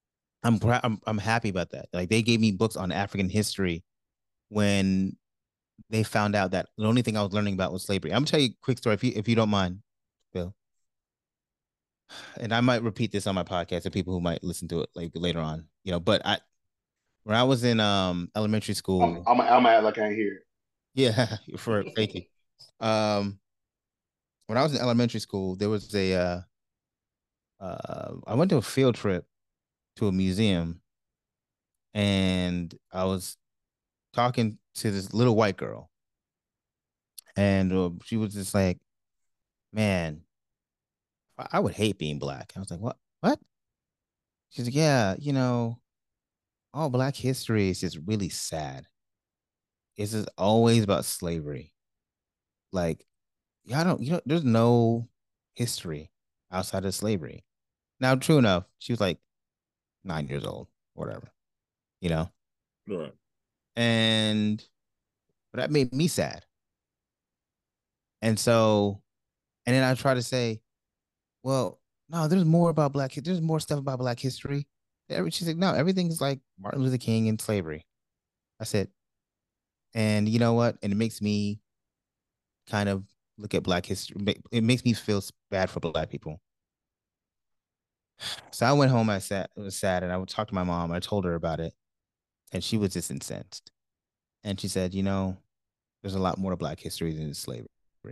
I'm I'm I'm happy about that. Like they gave me books on African history when they found out that the only thing I was learning about was slavery. I'm gonna tell you a quick story if you if you don't mind, Bill. And I might repeat this on my podcast to people who might listen to it like later on, you know. But I when I was in um elementary I'm school, I'm I'm act like I can't hear yeah, for thank you. Um, when I was in elementary school, there was a uh, uh I went to a field trip to a museum, and I was talking to this little white girl, and uh, she was just like, "Man, I, I would hate being black." I was like, "What? What?" She's like, "Yeah, you know, all black history is just really sad. It's just always about slavery. Like, yeah, I don't, you know, there's no history outside of slavery." Now, true enough, she was like nine years old, whatever, you know, Right. and but that made me sad. And so, and then I try to say, well, no, there's more about black. There's more stuff about black history. Every, she's like, no, everything's like Martin Luther King and slavery. I said, and you know what? And it makes me kind of look at black history. It makes me feel bad for black people. So I went home. I sat, it was sad, and I would talk to my mom. I told her about it, and she was just incensed. And she said, you know, there's a lot more to black history than slavery.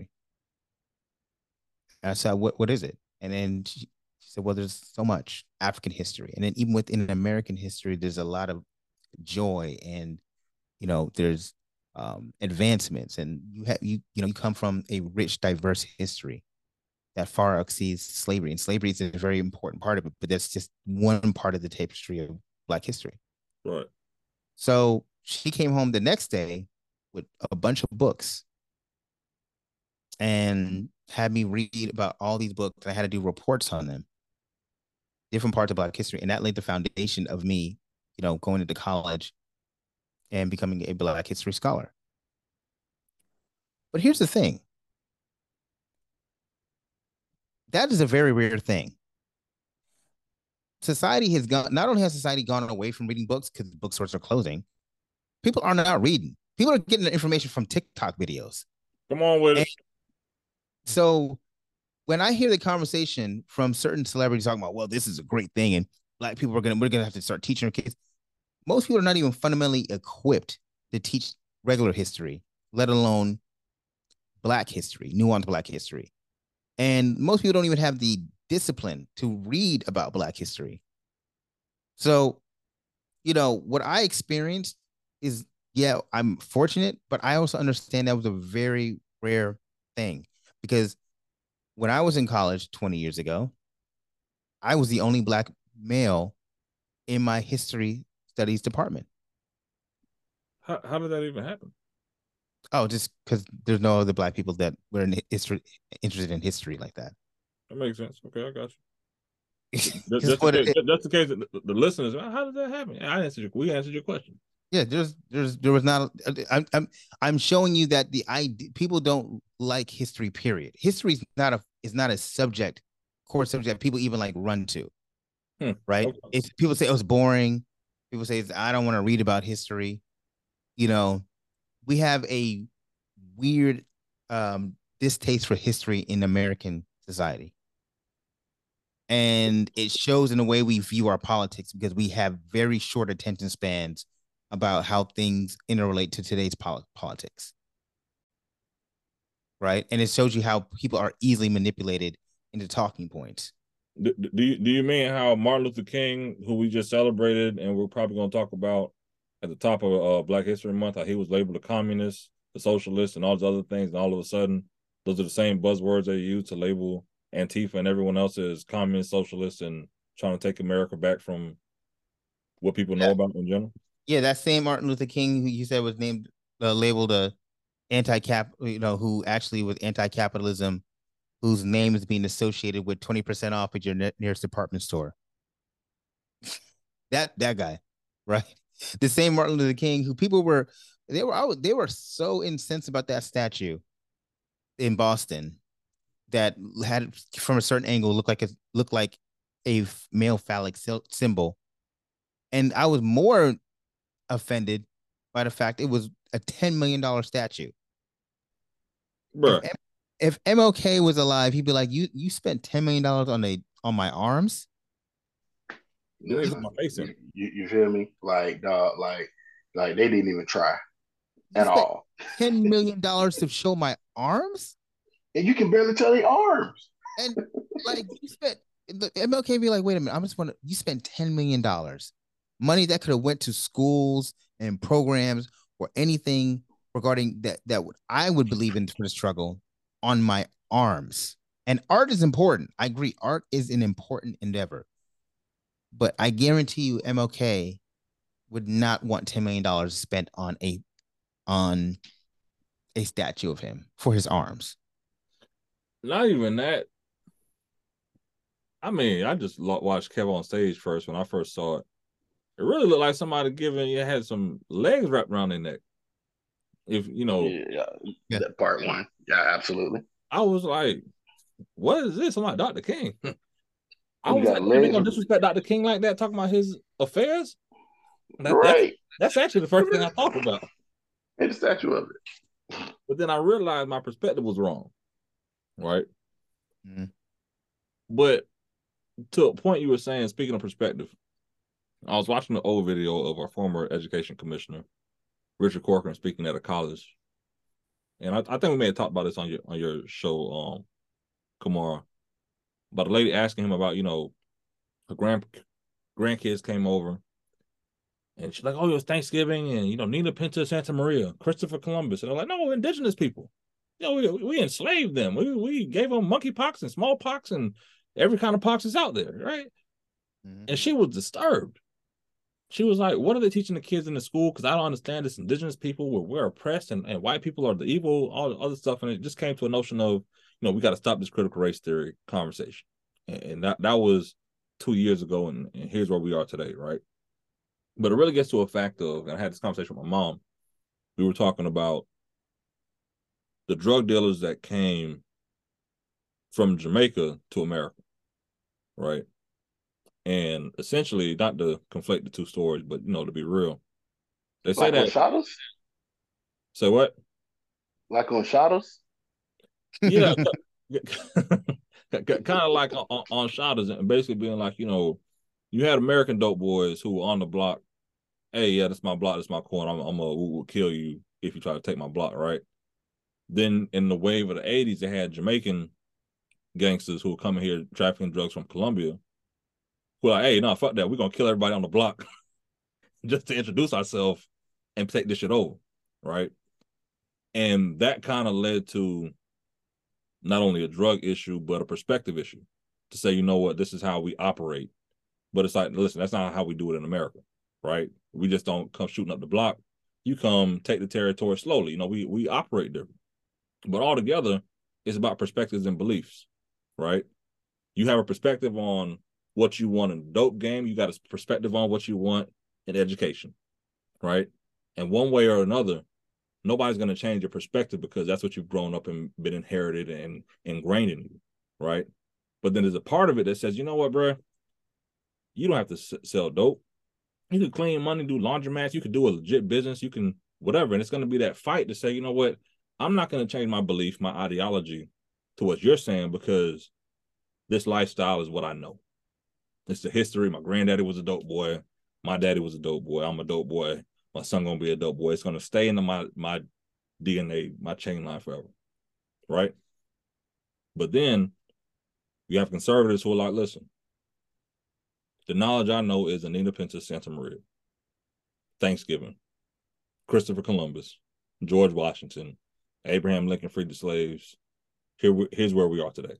And I said, what, what is it? And then she, she said, well, there's so much African history. And then even within American history, there's a lot of joy and, you know, there's um, advancements, and you have, you, you know, you come from a rich, diverse history that far exceeds slavery. And slavery is a very important part of it, but that's just one part of the tapestry of black history. Right. So she came home the next day with a bunch of books and had me read about all these books. I had to do reports on them, different parts of black history. And that laid the foundation of me, you know, going into college and becoming a black history scholar. But here's the thing. That is a very rare thing. Society has gone, not only has society gone away from reading books because bookstores are closing, people are not reading. People are getting the information from TikTok videos. Come on with and it. So when I hear the conversation from certain celebrities talking about, well, this is a great thing, and black people are gonna we're gonna have to start teaching our kids, most people are not even fundamentally equipped to teach regular history, let alone black history, nuanced black history. And most people don't even have the discipline to read about black history. So, you know, what I experienced is, yeah, I'm fortunate, but I also understand that was a very rare thing, because when I was in college twenty years ago, I was the only black male in my history studies department. How, how did that even happen? Oh, just because there's no other black people that were in history, interested in history like that. That makes sense. Okay, I got you. Just, Just just, what in case, it, just in case the, the listeners, how did that happen? I answered your, we answered your question. yeah, there's there's there was not. I'm I'm I'm showing you that the idea, people don't like history. Period. History is not a is not a subject, core subject that people even like run to. Hmm. Right? Okay. If people say it was boring, people say I don't want to read about history. You know, we have a weird um, distaste for history in American society. And it shows in the way we view our politics, because we have very short attention spans about how things interrelate to today's pol- politics. Right. And it shows you how people are easily manipulated into talking points. Do, do, you, do you mean how Martin Luther King, who we just celebrated and we're probably going to talk about at the top of uh, Black History Month, how he was labeled a communist, a socialist, and all these other things, and all of a sudden, those are the same buzzwords they use to label Antifa and everyone else as communist, socialist, and trying to take America back from what people know yeah. about in general? Yeah, that same Martin Luther King who you said was named, uh, labeled a anti-cap, you know, who actually was anti-capitalism, whose name is being associated with twenty percent off at your nearest department store. that that guy, right? The same Martin Luther King who people were they were they were so incensed about that statue in Boston that had, from a certain angle, looked like it looked like a male phallic symbol. And I was more offended by the fact it was a ten million dollar statue. Bruh. If, if M L K was alive, he'd be like, "You you spent ten million dollars on a on my arms." You need to put my face in. You, you feel me? Like dog, like like they didn't even try You at spent all. ten million dollars to show my arms, And you can barely tell the arms. and like you spent the M L K be like, "Wait a minute, I'm just want to." You spent ten million dollars, money that could have went to schools and programs or anything regarding that that would I would believe in for the struggle on my arms. And art is important. I agree, art is an important endeavor. But I guarantee you, M L K would not want ten million dollars spent on a on a statue of him for his arms. Not even that. I mean, I just watched Kev on stage first when I first saw it. It really looked like somebody giving you had some legs wrapped around their neck. If you know, yeah, yeah. That part one, yeah, absolutely. I was like, "What is this?" I'm like, Doctor King. I was like, "They gonna disrespect Doctor King like that, talking about his affairs?" That, right. That's, that's actually the first thing I thought about. Made a statue of it. But then I realized my perspective was wrong. Right. Mm-hmm. But to a point you were saying, speaking of perspective, I was watching the old video of our former education commissioner, Richard Corcoran, speaking at a college. And I, I think we may have talked about this on your on your show, um, Kamara. About a lady asking him about, you know, her grand grandkids came over. And she's like, "Oh, it was Thanksgiving, and you know, Nina Pinta, Santa Maria, Christopher Columbus." And they're like, "No, indigenous people. You know, we, we enslaved them. We we gave them monkeypox and smallpox and every kind of pox is out there, right?" Mm-hmm. And she was disturbed. She was like, "What are they teaching the kids in the school? Because I don't understand this. Indigenous people were we're oppressed, and, and white people are the evil, all the other stuff." And it just came to a notion of, you know, we got to stop this critical race theory conversation. And, and that that was two years ago, and, and here's where we are today, right? But it really gets to a fact of, and I had this conversation with my mom. We were talking about the drug dealers that came from Jamaica to America, right? And essentially, not to conflate the two stories, but you know, to be real, they say like that. On shadows? Say what? Like on shadows? Yeah, kind of like on, on shadows, and basically being like, you know, you had American dope boys who were on the block. Hey, yeah, that's my block, that's my corner. I'm, I'm gonna will kill you if you try to take my block, right? Then in the wave of the eighties, they had Jamaican gangsters who were coming here trafficking drugs from Colombia. Who were like, "Hey, no, fuck that. We're gonna kill everybody on the block just to introduce ourselves and take this shit over," right? And that kind of led to not only a drug issue, but a perspective issue to say, you know what, this is how we operate. But it's like, listen, that's not how we do it in America, right? We just don't come shooting up the block. You come take the territory slowly. You know, we we operate different. But altogether, it's about perspectives and beliefs, right? You have a perspective on what you want in a dope game. You got a perspective on what you want in education, right? And one way or another, nobody's going to change your perspective because that's what you've grown up and been inherited and ingrained in you, right? But then there's a part of it that says, you know what, bro? You don't have to s- sell dope. You can clean money, do laundromats. You can do a legit business. You can whatever. And it's going to be that fight to say, you know what? I'm not going to change my belief, my ideology to what you're saying because this lifestyle is what I know. It's the history. My granddaddy was a dope boy. My daddy was a dope boy. I'm a dope boy. My son gonna be a dope boy. It's gonna stay into my my D N A, my chain line forever, right? But then you have conservatives who are like, listen, the knowledge I know is Anita Pinta, Santa Maria, Thanksgiving, Christopher Columbus, George Washington, Abraham Lincoln freed the slaves. Here, here's where we are today.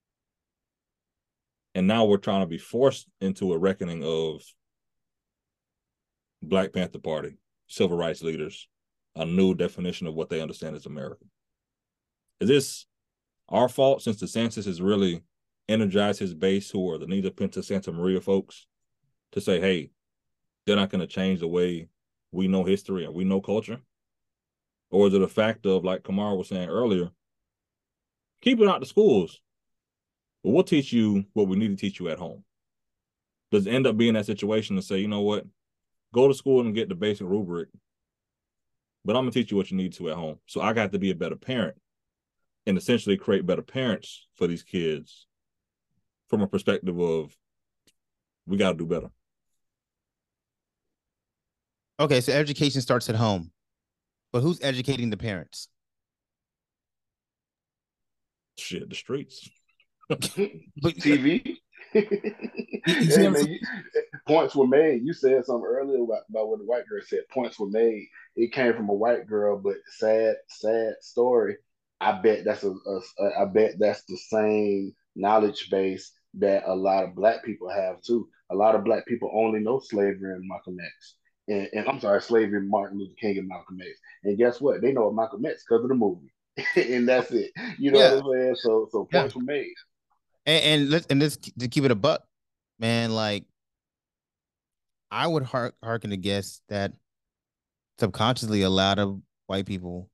And now we're trying to be forced into a reckoning of Black Panther Party, civil rights leaders, a new definition of what they understand as America. Is this our fault since DeSantis has really energized his base, who are the Anita Pinta, Santa Maria folks, to say, hey, they're not going to change the way we know history and we know culture? Or is it a fact of, like Kamara was saying earlier, keep it out the schools, but we'll teach you what we need to teach you at home? Does it end up being that situation to say, you know what, go to school and get the basic rubric, but I'm gonna teach you what you need to at home. So I got to be a better parent and essentially create better parents for these kids from a perspective of we got to do better. Okay, so education starts at home, but who's educating the parents? Shit, the streets. But T V. you see Hey what I'm man, saying? you, points were made. You said something earlier about, about what the white girl said. Points were made. It came from a white girl, but sad, sad story. I bet that's a, a, a I bet that's the same knowledge base that a lot of black people have too. A lot of black people only know slavery and Malcolm X. And, and I'm sorry, slavery, Martin Luther King, and Malcolm X. And guess what? They know Malcolm X because of the movie. And that's it. You know Yeah, what I'm saying? So so yeah. points were made. And, and let's and let's to keep it a buck, man. Like I would hark, hearken to guess that subconsciously a lot of white people,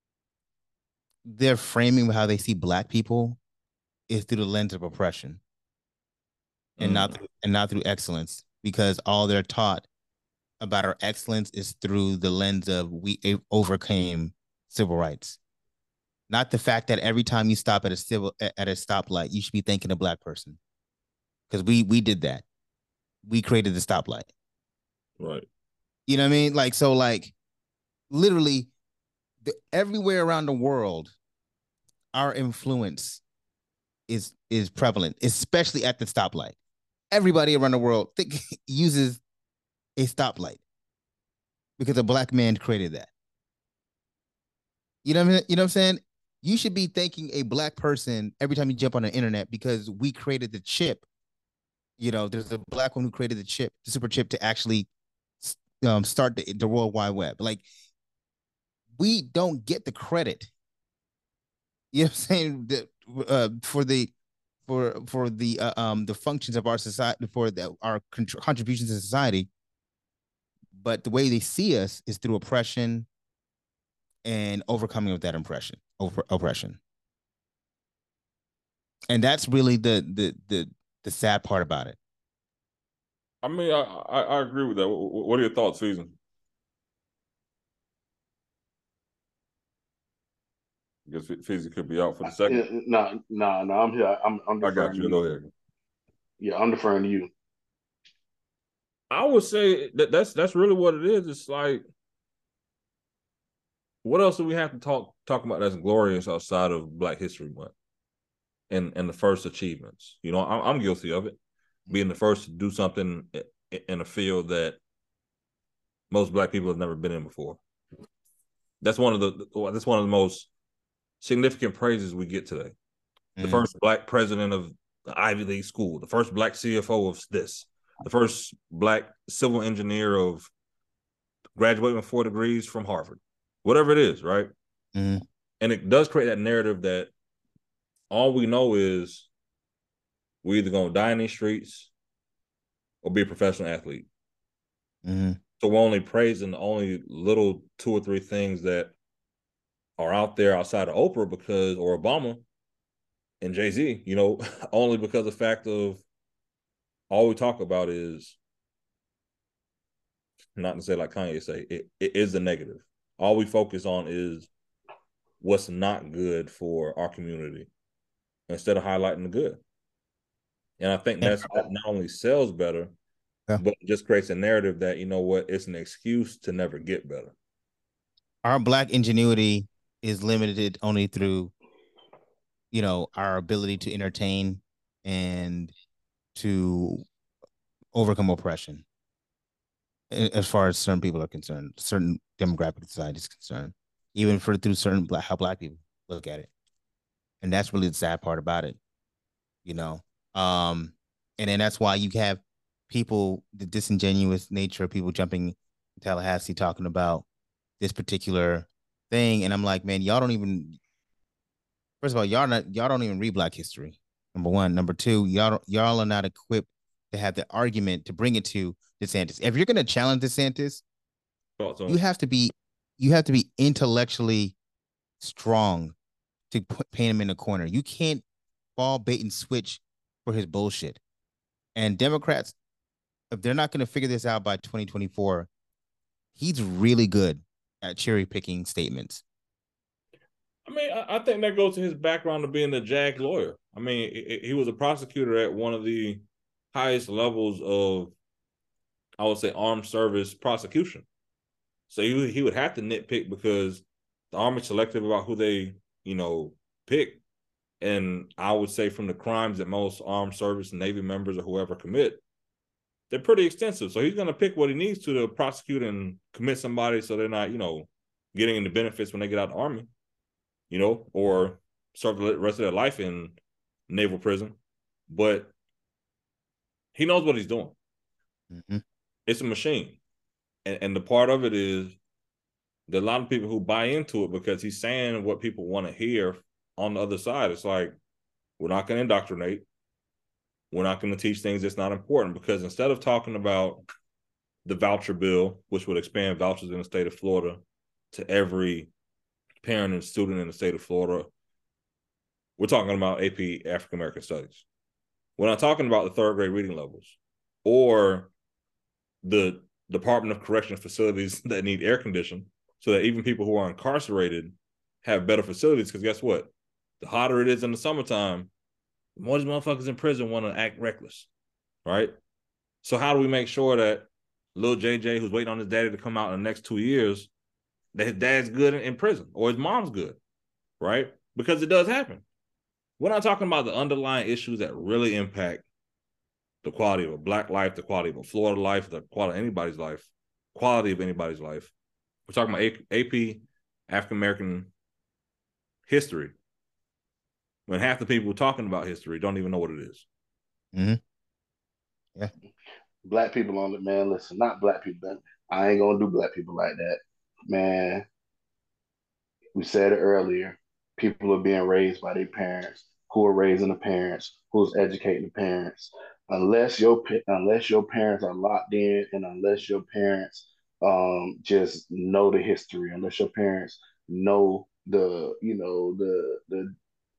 their framing of how they see black people is through the lens of oppression and Mm. not through, and not through excellence, because all they're taught about our excellence is through the lens of we overcame civil rights. Not the fact that every time you stop at a civil at a stoplight, you should be thanking a black person, because we we did that. We created the stoplight. Right. You know what I mean? Like so, like literally, the, everywhere around the world, our influence is is prevalent, especially at the stoplight. Everybody around the world think, uses a stoplight because a black man created that. You know what I mean? You know what I'm saying? You should be thanking a black person every time you jump on the internet because we created the chip. You know, there's a black one who created the chip, the super chip, to actually um, start the, the World Wide Web. Like, we don't get the credit. You know what I'm saying? The, uh, for the for for the uh, um the functions of our society, for the, our contributions to society. But the way they see us is through oppression and overcoming of that impression, over oppression. And that's really the the the the sad part about it. I mean, I I, I agree with that. What are your thoughts, Season? I guess Fizzy could be out for the second. No, no, no. I'm here. I'm, I'm I got you. you. Go ahead. Yeah, I'm deferring to you. I would say that that's that's really what it is. It's like, what else do we have to talk talk about that's glorious outside of Black History Month and and the first achievements? You know, I'm, I'm guilty of it, being the first to do something in a field that most Black people have never been in before. That's one of the that's one of the most significant praises we get today. The mm. first Black president of the Ivy League school, the first Black C F O of this, the first Black civil engineer of graduating with four degrees from Harvard, whatever it is, right? Mm. And it does create that narrative that all we know is we're either going to die in these streets or be a professional athlete. Mm. So we're only praising the only little two or three things that are out there outside of Oprah because, or Obama and Jay-Z, you know, only because of the fact of all we talk about is, not to say like Kanye say, it, it is the negative. All we focus on is what's not good for our community instead of highlighting the good. And I think that's that not only sells better, yeah. but it just creates a narrative that, you know what, it's an excuse to never get better. Our Black ingenuity is limited only through, you know, our ability to entertain and to overcome oppression. As far as certain people are concerned, certain demographic society is concerned, even for through certain black, how Black people look at it. And that's really the sad part about it, you know? Um, and then that's why you have people, the disingenuous nature of people jumping in Tallahassee talking about this particular thing. And I'm like, man, y'all don't even, first of all, y'all not, y'all don't even read Black history. Number one. Number two, y'all don't, y'all are not equipped to have the argument to bring it to DeSantis. If you're going to challenge DeSantis, you have to be, you have to be intellectually strong to put, paint him in a corner. You can't fall bait and switch for his bullshit. And Democrats, if they're not going to figure this out by twenty twenty-four, he's really good uh, cherry picking statements. I mean, I, I think that goes to his background of being a JAG lawyer. I mean, he, he was a prosecutor at one of the highest levels of, I would say, armed service prosecution. So he, he would have to nitpick because the Army's selective about who they, you know, pick. And I would say from the crimes that most armed service and Navy members or whoever commit, they're pretty extensive. So he's going to pick what he needs to to prosecute and commit somebody so they're not, you know, getting into benefits when they get out of the Army, you know, or serve the rest of their life in naval prison. But he knows what he's doing. Mm-hmm. It's a machine. And, and the part of it is there are a lot of people who buy into it because he's saying what people want to hear on the other side. It's like, we're not going to indoctrinate. We're not going to teach things that's not important, because instead of talking about the voucher bill, which would expand vouchers in the state of Florida to every parent and student in the state of Florida, we're talking about A P African American Studies. We're not talking about the third grade reading levels or the Department of Correctional facilities that need air conditioning so that even people who are incarcerated have better facilities. Because guess what? The hotter it is in the summertime, the more these motherfuckers in prison want to act reckless, right? So how do we make sure that little J J, who's waiting on his daddy to come out in the next two years, that his dad's good in prison or his mom's good, right? Because it does happen. We're not talking about the underlying issues that really impact the quality of a Black life, the quality of a Florida life, the quality of anybody's life, quality of anybody's life. We're talking about A P African American history, when half the people talking about history don't even know what it is. Mm-hmm. Yeah. Black people on it, man. Listen, not black people. I ain't gonna do black people like that, man. We said it earlier. People are being raised by their parents, who are raising the parents, who's educating the parents. Unless your unless your parents are locked in, and unless your parents um, just know the history, unless your parents know the you know the the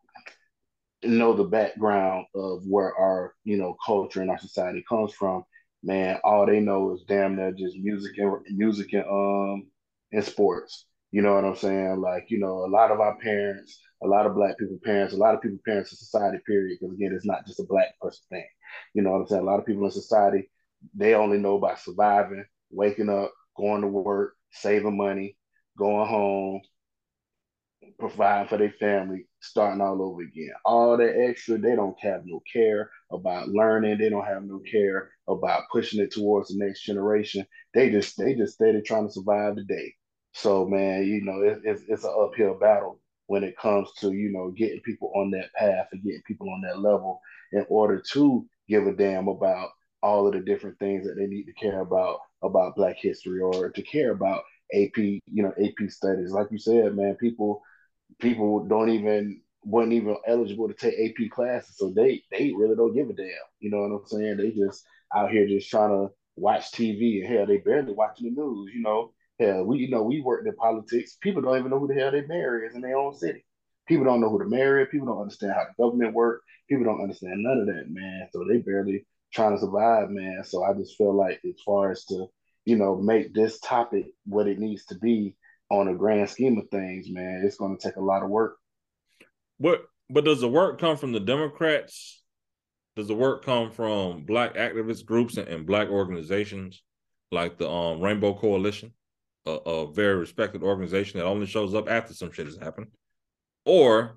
know the background of where our you know culture and our society comes from, man, all they know is damn near just music and music and um and sports. You know what I'm saying? Like, you know, a lot of our parents, a lot of black people parents, a lot of people parents in society, period, because again, it's not just a black person thing. You know what I'm saying? A lot of people in society, they only know about surviving, waking up, going to work, saving money, going home, providing for their family, starting all over again. All that extra, they don't have no care about learning. They don't have no care about pushing it towards the next generation. They just they just steady trying to survive the day. So man, you know, it, it's it's an uphill battle when it comes to you know getting people on that path and getting people on that level in order to give a damn about all of the different things that they need to care about about Black history or to care about A P, you know, A P studies. Like you said, man, people people don't even weren't even eligible to take A P classes, so they they really don't give a damn. You know what I'm saying? They just out here just trying to watch T V, and hell, they barely watching the news. You know, hell, we you know we worked in politics. People don't even know who the hell their mayor is in their own city. People don't know who the mayor is. People don't understand how the government works. People don't understand none of that, man. So they barely trying to survive, man. So I just feel like as far as to you know make this topic what it needs to be on a grand scheme of things, man, it's going to take a lot of work. But but does the work come from the Democrats? Does the work come from Black activist groups and, and Black organizations like the um, Rainbow Coalition, a, a very respected organization that only shows up after some shit has happened? Or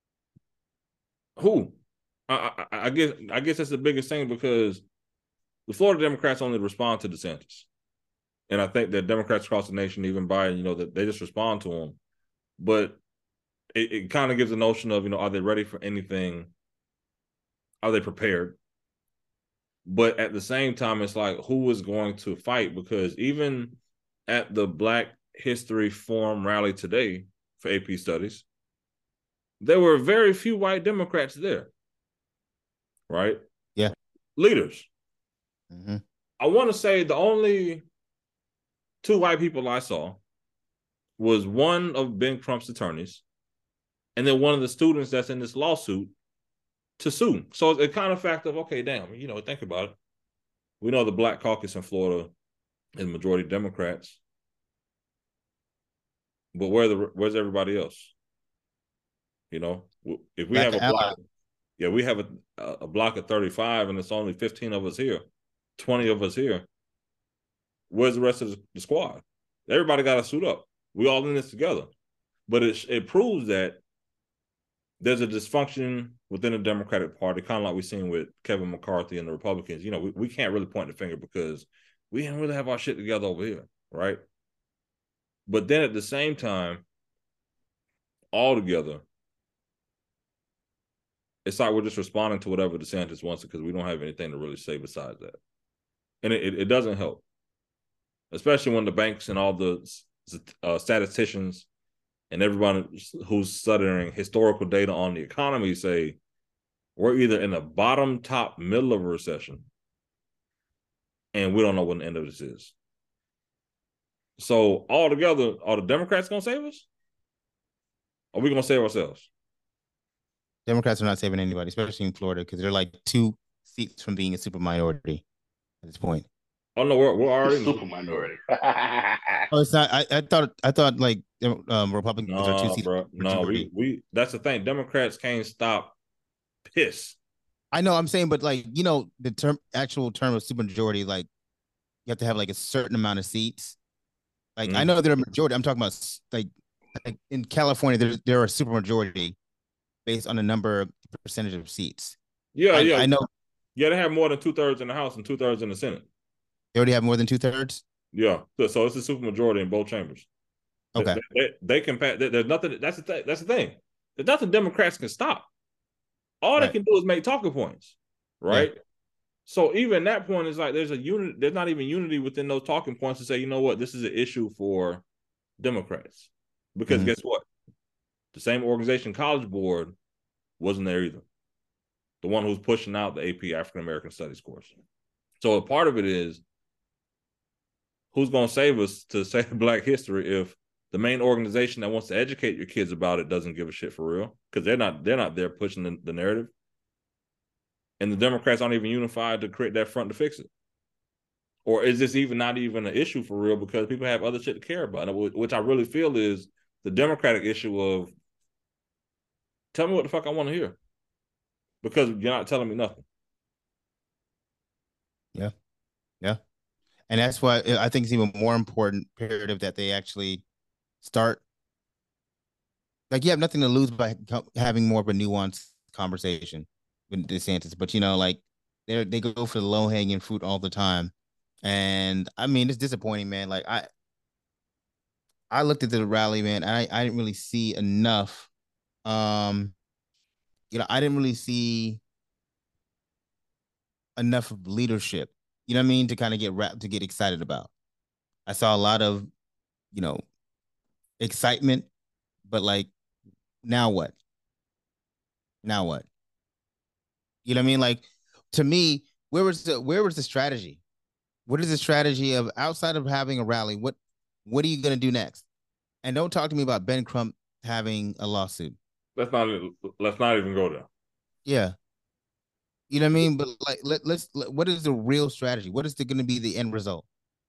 who? I, I, I guess I guess that's the biggest thing, because the Florida Democrats only respond to DeSantis. And I think that Democrats across the nation, even Biden, you know, that they just respond to him. But it, it kind of gives a notion of, you know, are they ready for anything? Are they prepared? But at the same time, it's like, who is going to fight? Because even at the Black History Forum rally today for A P Studies, there were very few white Democrats there, right? Yeah. Leaders. Mm-hmm. I want to say the only two white people I saw was one of Ben Crump's attorneys, and then one of the students that's in this lawsuit to sue. So it's a kind of fact of, okay, damn, you know, think about it. We know the Black caucus in Florida is majority Democrats. But where the where's everybody else? You know, if we Lack have of a block, ally. yeah, we have a a block of thirty-five, and it's only fifteen of us here, twenty of us here. Where's the rest of the squad? Everybody got to suit up. We all in this together. But it it proves that there's a dysfunction within the Democratic Party, kind of like we've seen with Kevin McCarthy and the Republicans. You know, we, we can't really point the finger because we didn't really have our shit together over here, right? But then at the same time, all together, it's like we're just responding to whatever DeSantis wants because we don't have anything to really say besides that. And it, it doesn't help, especially when the banks and all the uh, statisticians and everyone who's studying historical data on the economy say we're either in the bottom, top, middle of a recession, and we don't know what the end of this is. So altogether, are the Democrats going to save us? Or are we going to save ourselves? Democrats are not saving anybody, especially in Florida, because they're like two seats from being a super minority at this point. Oh no, we're, we're already super minority. Oh, it's not. I, I thought I thought like um, Republicans no, are two seats. bro. No, we we. That's the thing. Democrats can't stop piss. I know. I'm saying, but like you know, the term actual term of supermajority, like you have to have like a certain amount of seats. Like mm. I know they're a majority. I'm talking about like, like in California, there there are a supermajority based on the number percentage of seats. Yeah, I, yeah. I know. Yeah, they have more than two thirds in the House and two thirds in the Senate. They already have more than two thirds. Yeah, so it's a supermajority in both chambers. Okay, they, they, they can pass. There's nothing. That's the thing. That's the thing. There's nothing Democrats can stop. All right. they can do is make talking points, right? Yeah. So even that point is like there's a unit. There's not even unity within those talking points to say, you know what, this is an issue for Democrats, because mm-hmm. guess what? The same organization, College Board, wasn't there either. The one who's pushing out the A P African American Studies course. So a part of it is, who's going to save us to save Black history if the main organization that wants to educate your kids about it doesn't give a shit for real? Because they're not they're not there pushing the, the narrative. And the Democrats aren't even unified to create that front to fix it. Or is this even not even an issue for real because people have other shit to care about? Which I really feel is the Democratic issue of, tell me what the fuck I want to hear. Because you're not telling me nothing. Yeah. Yeah. And that's why I think it's even more important imperative that they actually start. Like, you have nothing to lose by having more of a nuanced conversation with DeSantis, but you know, like they they go for the low hanging fruit all the time, and I mean it's disappointing, man. Like I I looked at the rally, man, and I I didn't really see enough. Um, you know, I didn't really see enough of leadership. You know what I mean? To kind of get wrapped, to get excited about. I saw a lot of, you know, excitement, but like, now what? Now what? You know what I mean? Like, to me, where was the where was the strategy? What is the strategy of, outside of having a rally? What what are you gonna do next? And don't talk to me about Ben Crump having a lawsuit. Let's not let's not even go there. Yeah. You know what I mean? But like, let, let's let, what is the real strategy? What is going to be the end result?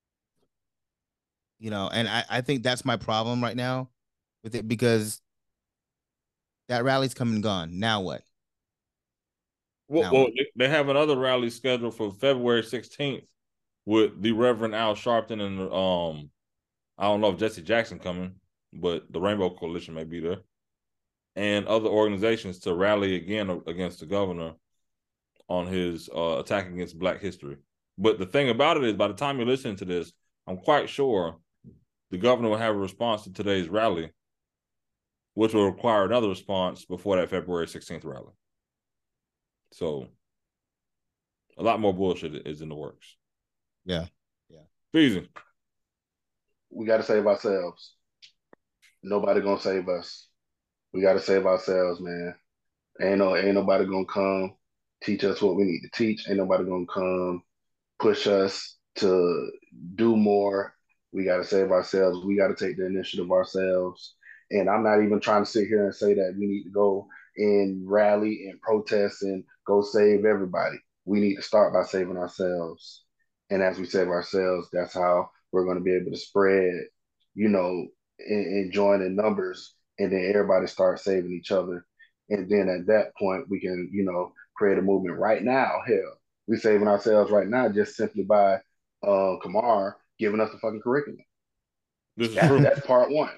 You know, and I, I think that's my problem right now with it, because that rally's come and gone. Now what? Well, now well what? They have another rally scheduled for February sixteenth with the Reverend Al Sharpton and um, I don't know if Jesse Jackson coming, but the Rainbow Coalition may be there, and other organizations to rally again against the governor on his uh, attack against Black history. But the thing about it is, by the time you're listening to this, I'm quite sure the governor will have a response to today's rally, which will require another response before that February sixteenth rally. So a lot more bullshit is in the works. Yeah. Yeah. Easy. We got to save ourselves. Nobody gonna save us. We got to save ourselves, man. Ain't no, ain't nobody gonna come teach us what we need to teach. Ain't nobody gonna come push us to do more. We got to save ourselves. We got to take the initiative ourselves. And I'm not even trying to sit here and say that we need to go and rally and protest and go save everybody. We need to start by saving ourselves. And as we save ourselves, that's how we're going to be able to spread, you know, and, and join in numbers, and then everybody starts saving each other. And then at that point, we can, you know, create a movement. Right now, hell, we saving ourselves right now just simply by uh, Kamar giving us the fucking curriculum. This is That's true. that's part one.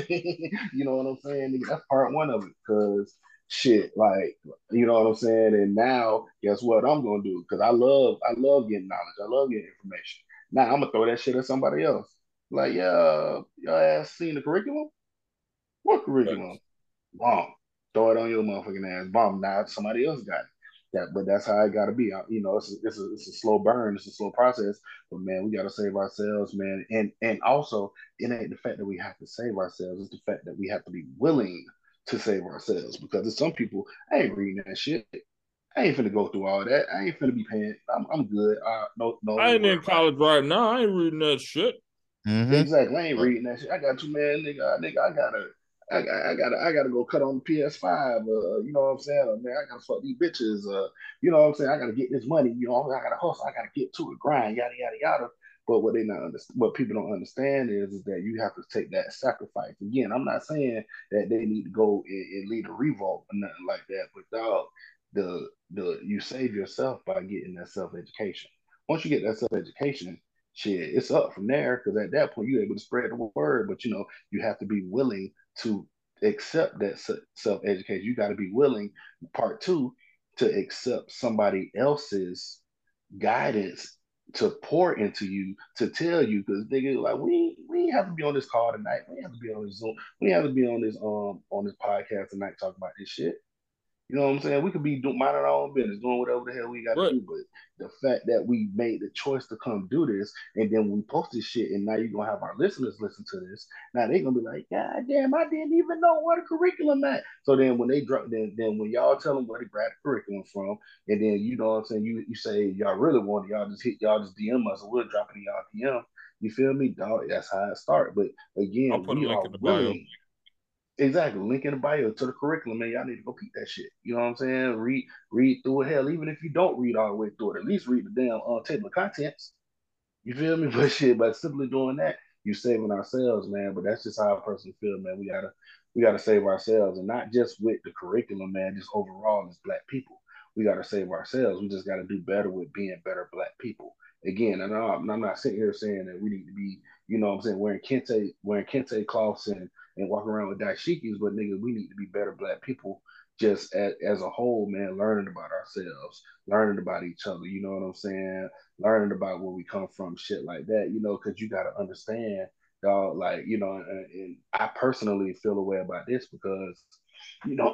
You know what I'm saying? That's part one of it. Cause shit, like, you know what I'm saying? And now, guess what I'm gonna do? Cause I love I love getting knowledge. I love getting information. Now I'm gonna throw that shit at somebody else. Like, yeah, your ass seen the curriculum? What curriculum? Bomb. Throw it on your motherfucking ass. Bomb. Now somebody else got it. That, but that's how it got to be. You know, it's a, it's a it's a slow burn. It's a slow process. But man, we got to save ourselves, man. And and also, it ain't the fact that we have to save ourselves. It's the fact that we have to be willing to save ourselves. Because there's some people, I ain't reading that shit. I ain't finna go through all that. I ain't finna be paying. I'm I'm good. Uh, no no I need to ain't worry in about it. college right now. I ain't reading that shit. Mm-hmm. Exactly. I ain't Right. reading that shit. I got two man, nigga. Nigga, I gotta, I got, I gotta, I gotta go cut on the P S five. Uh, you know what I'm saying? Uh, man, I gotta fuck these bitches. Uh, you know what I'm saying? I gotta get this money. You know, I gotta hustle. I gotta get to it, grind, yada yada yada. But what they not understand, what people don't understand is, is that you have to take that sacrifice. Again, I'm not saying that they need to go and, and lead a revolt or nothing like that. But dog, the the you save yourself by getting that self education. Once you get that self education, shit, it's up from there because at that point you're able to spread the word. But you know, you have to be willing to accept that self education. You got to be willing, part two, to accept somebody else's guidance to pour into you to tell you because they get like we we have to be on this call tonight. We have to be on this Zoom. We have to be on this um on this podcast tonight talking about this shit. You know what I'm saying? We could be doing minding our own business, doing whatever the hell we got to Right. do. But the fact that we made the choice to come do this, and then we post this shit, and now you're gonna have our listeners listen to this. Now they're gonna be like, God damn, I didn't even know what a curriculum at. So then when they drop, then then when y'all tell them where to grab the curriculum from, and then you know what I'm saying, you you say y'all really want it, y'all just hit y'all just D M us, and we'll drop it in y'all D M. You feel me, dog? That's how it started. But I'll again, put a we link are in the bio. willing. Exactly. Link in the bio to the curriculum, man. Y'all need to go peep that shit. You know what I'm saying? Read read through it. Hell, even if you don't read all the way through it, at least read the damn uh, table of contents. You feel me? But shit, by simply doing that, you saving ourselves, man. But that's just how I personally feel, man. We gotta we gotta save ourselves, and not just with the curriculum, man. Just overall as Black people, we gotta save ourselves. We just gotta do better with being better Black people. Again, and I'm, I'm not sitting here saying that we need to be, you know, what I'm saying wearing kente wearing kente cloths and and walking around with dashikis, but nigga, we need to be better Black people just as, as a whole, man. Learning about ourselves, learning about each other. You know what I'm saying? Learning about where we come from, shit like that, you know, because you got to understand, dog, like, you know, and, and I personally feel a way about this because, you know,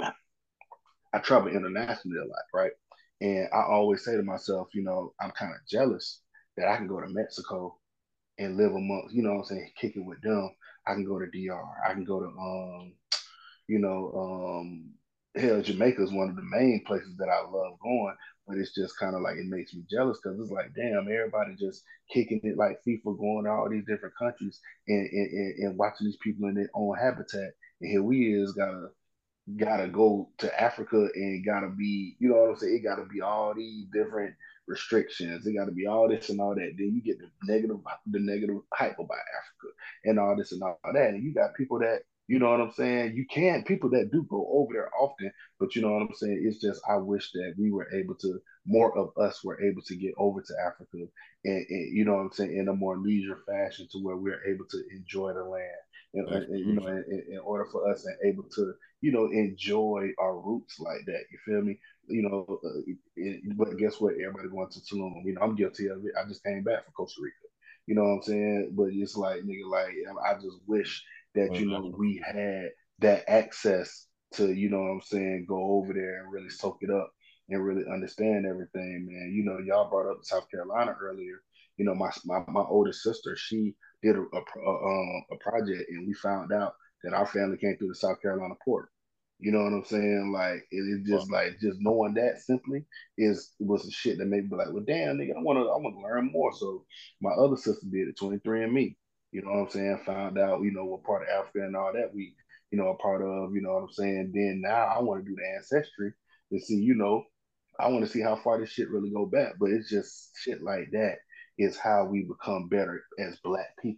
I travel internationally a lot, right? And I always say to myself, you know, I'm kind of jealous that I can go to Mexico and live a month, you know what I'm saying, kick it with them. I can go to D R. I can go to um you know, um, hell, Jamaica is one of the main places that I love going, but it's just kind of like it makes me jealous because it's like, damn, everybody just kicking it like FIFA, going to all these different countries and, and, and watching these people in their own habitat. And here we is gotta gotta go to Africa and gotta be, you know what I'm saying? It gotta be all these different restrictions. It gotta be all this and all that. Then you get the negative, the negative hype about Africa and all this and all that. And you got people that, you know what I'm saying? You can people that do go over there often, but you know what I'm saying? It's just I wish that we were able to, more of us were able to get over to Africa and, and you know what I'm saying, in a more leisure fashion to where we're able to enjoy the land. And, and you know, in, in order for us and able to, you know, enjoy our roots like that. You feel me? You know, uh, it, it, but guess what? Everybody going to Tulum. You know, I'm guilty of it. I just came back from Costa Rica. You know what I'm saying? But it's like, nigga, like I just wish that you know we had that access to, you know what I'm saying, go over there and really soak it up and really understand everything, man. You know, y'all brought up South Carolina earlier. You know, my my, my oldest sister, she did a, a, a, um, a project, and we found out that our family came through the South Carolina port. You know what I'm saying? Like it is just like just knowing that simply is was the shit that made me be like, well, damn, nigga, I wanna I wanna learn more. So my other sister did it, twenty-three and me. You know what I'm saying? Found out, you know, what part of Africa and all that we, you know, a part of, you know what I'm saying? Then now I want to do the ancestry to see, you know, I want to see how far this shit really go back. But it's just shit like that is how we become better as Black people.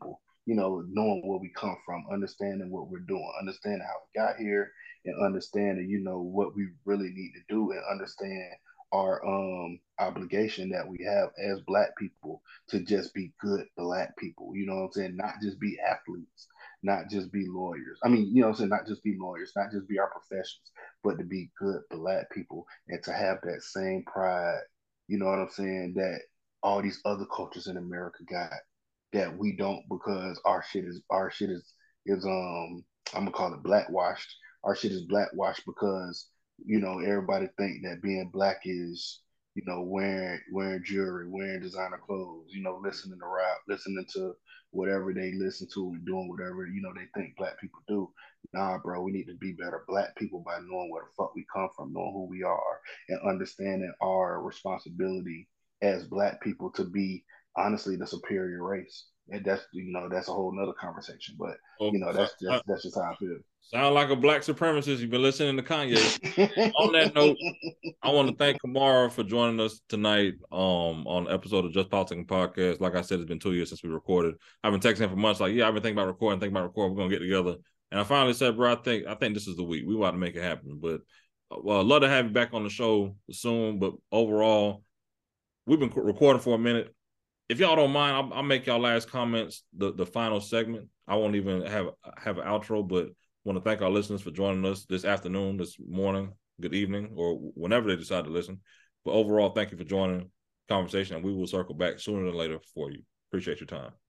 you know, knowing where we come from, understanding what we're doing, understanding how we got here, and understanding, you know, what we really need to do, and understand our um obligation that we have as black people to just be good black people. You know what I'm saying? Not just be athletes, not just be lawyers. I mean, you know what I'm saying? Not just be lawyers, not just be our professions, but to be good black people and to have that same pride, you know what I'm saying, that all these other cultures in America got that we don't, because our shit is our shit is is um I'm gonna call it blackwashed. Our shit is blackwashed because, you know, everybody think that being black is, you know, wearing wearing jewelry, wearing designer clothes, you know, listening to rap, listening to whatever they listen to and doing whatever, you know, they think black people do. Nah, bro, we need to be better black people by knowing where the fuck we come from, knowing who we are, and understanding our responsibility as black people to be honestly the superior race. And that's, you know, that's a whole nother conversation. But Well, you know, so, that's uh, just that's just how I feel. sound like a black supremacist. You've been listening to Kanye. On that note, I want to thank Kamara for joining us tonight um, on the episode of Just Politics Podcast. Like I said, it's been two years since we recorded. I've been texting him for months, like, yeah, I've been thinking about recording, thinking about recording. We're gonna get together. And I finally said, bro, I think I think this is the week. We want to make it happen. But well, I'd love to have you back on the show soon. But overall, we've been recording for a minute. If y'all don't mind, I'll, I'll make y'all last comments the, the final segment. I won't even have have an outro, but want to thank our listeners for joining us this afternoon, this morning, good evening, or whenever they decide to listen. But overall, thank you for joining the conversation, and we will circle back sooner than later for you. Appreciate your time.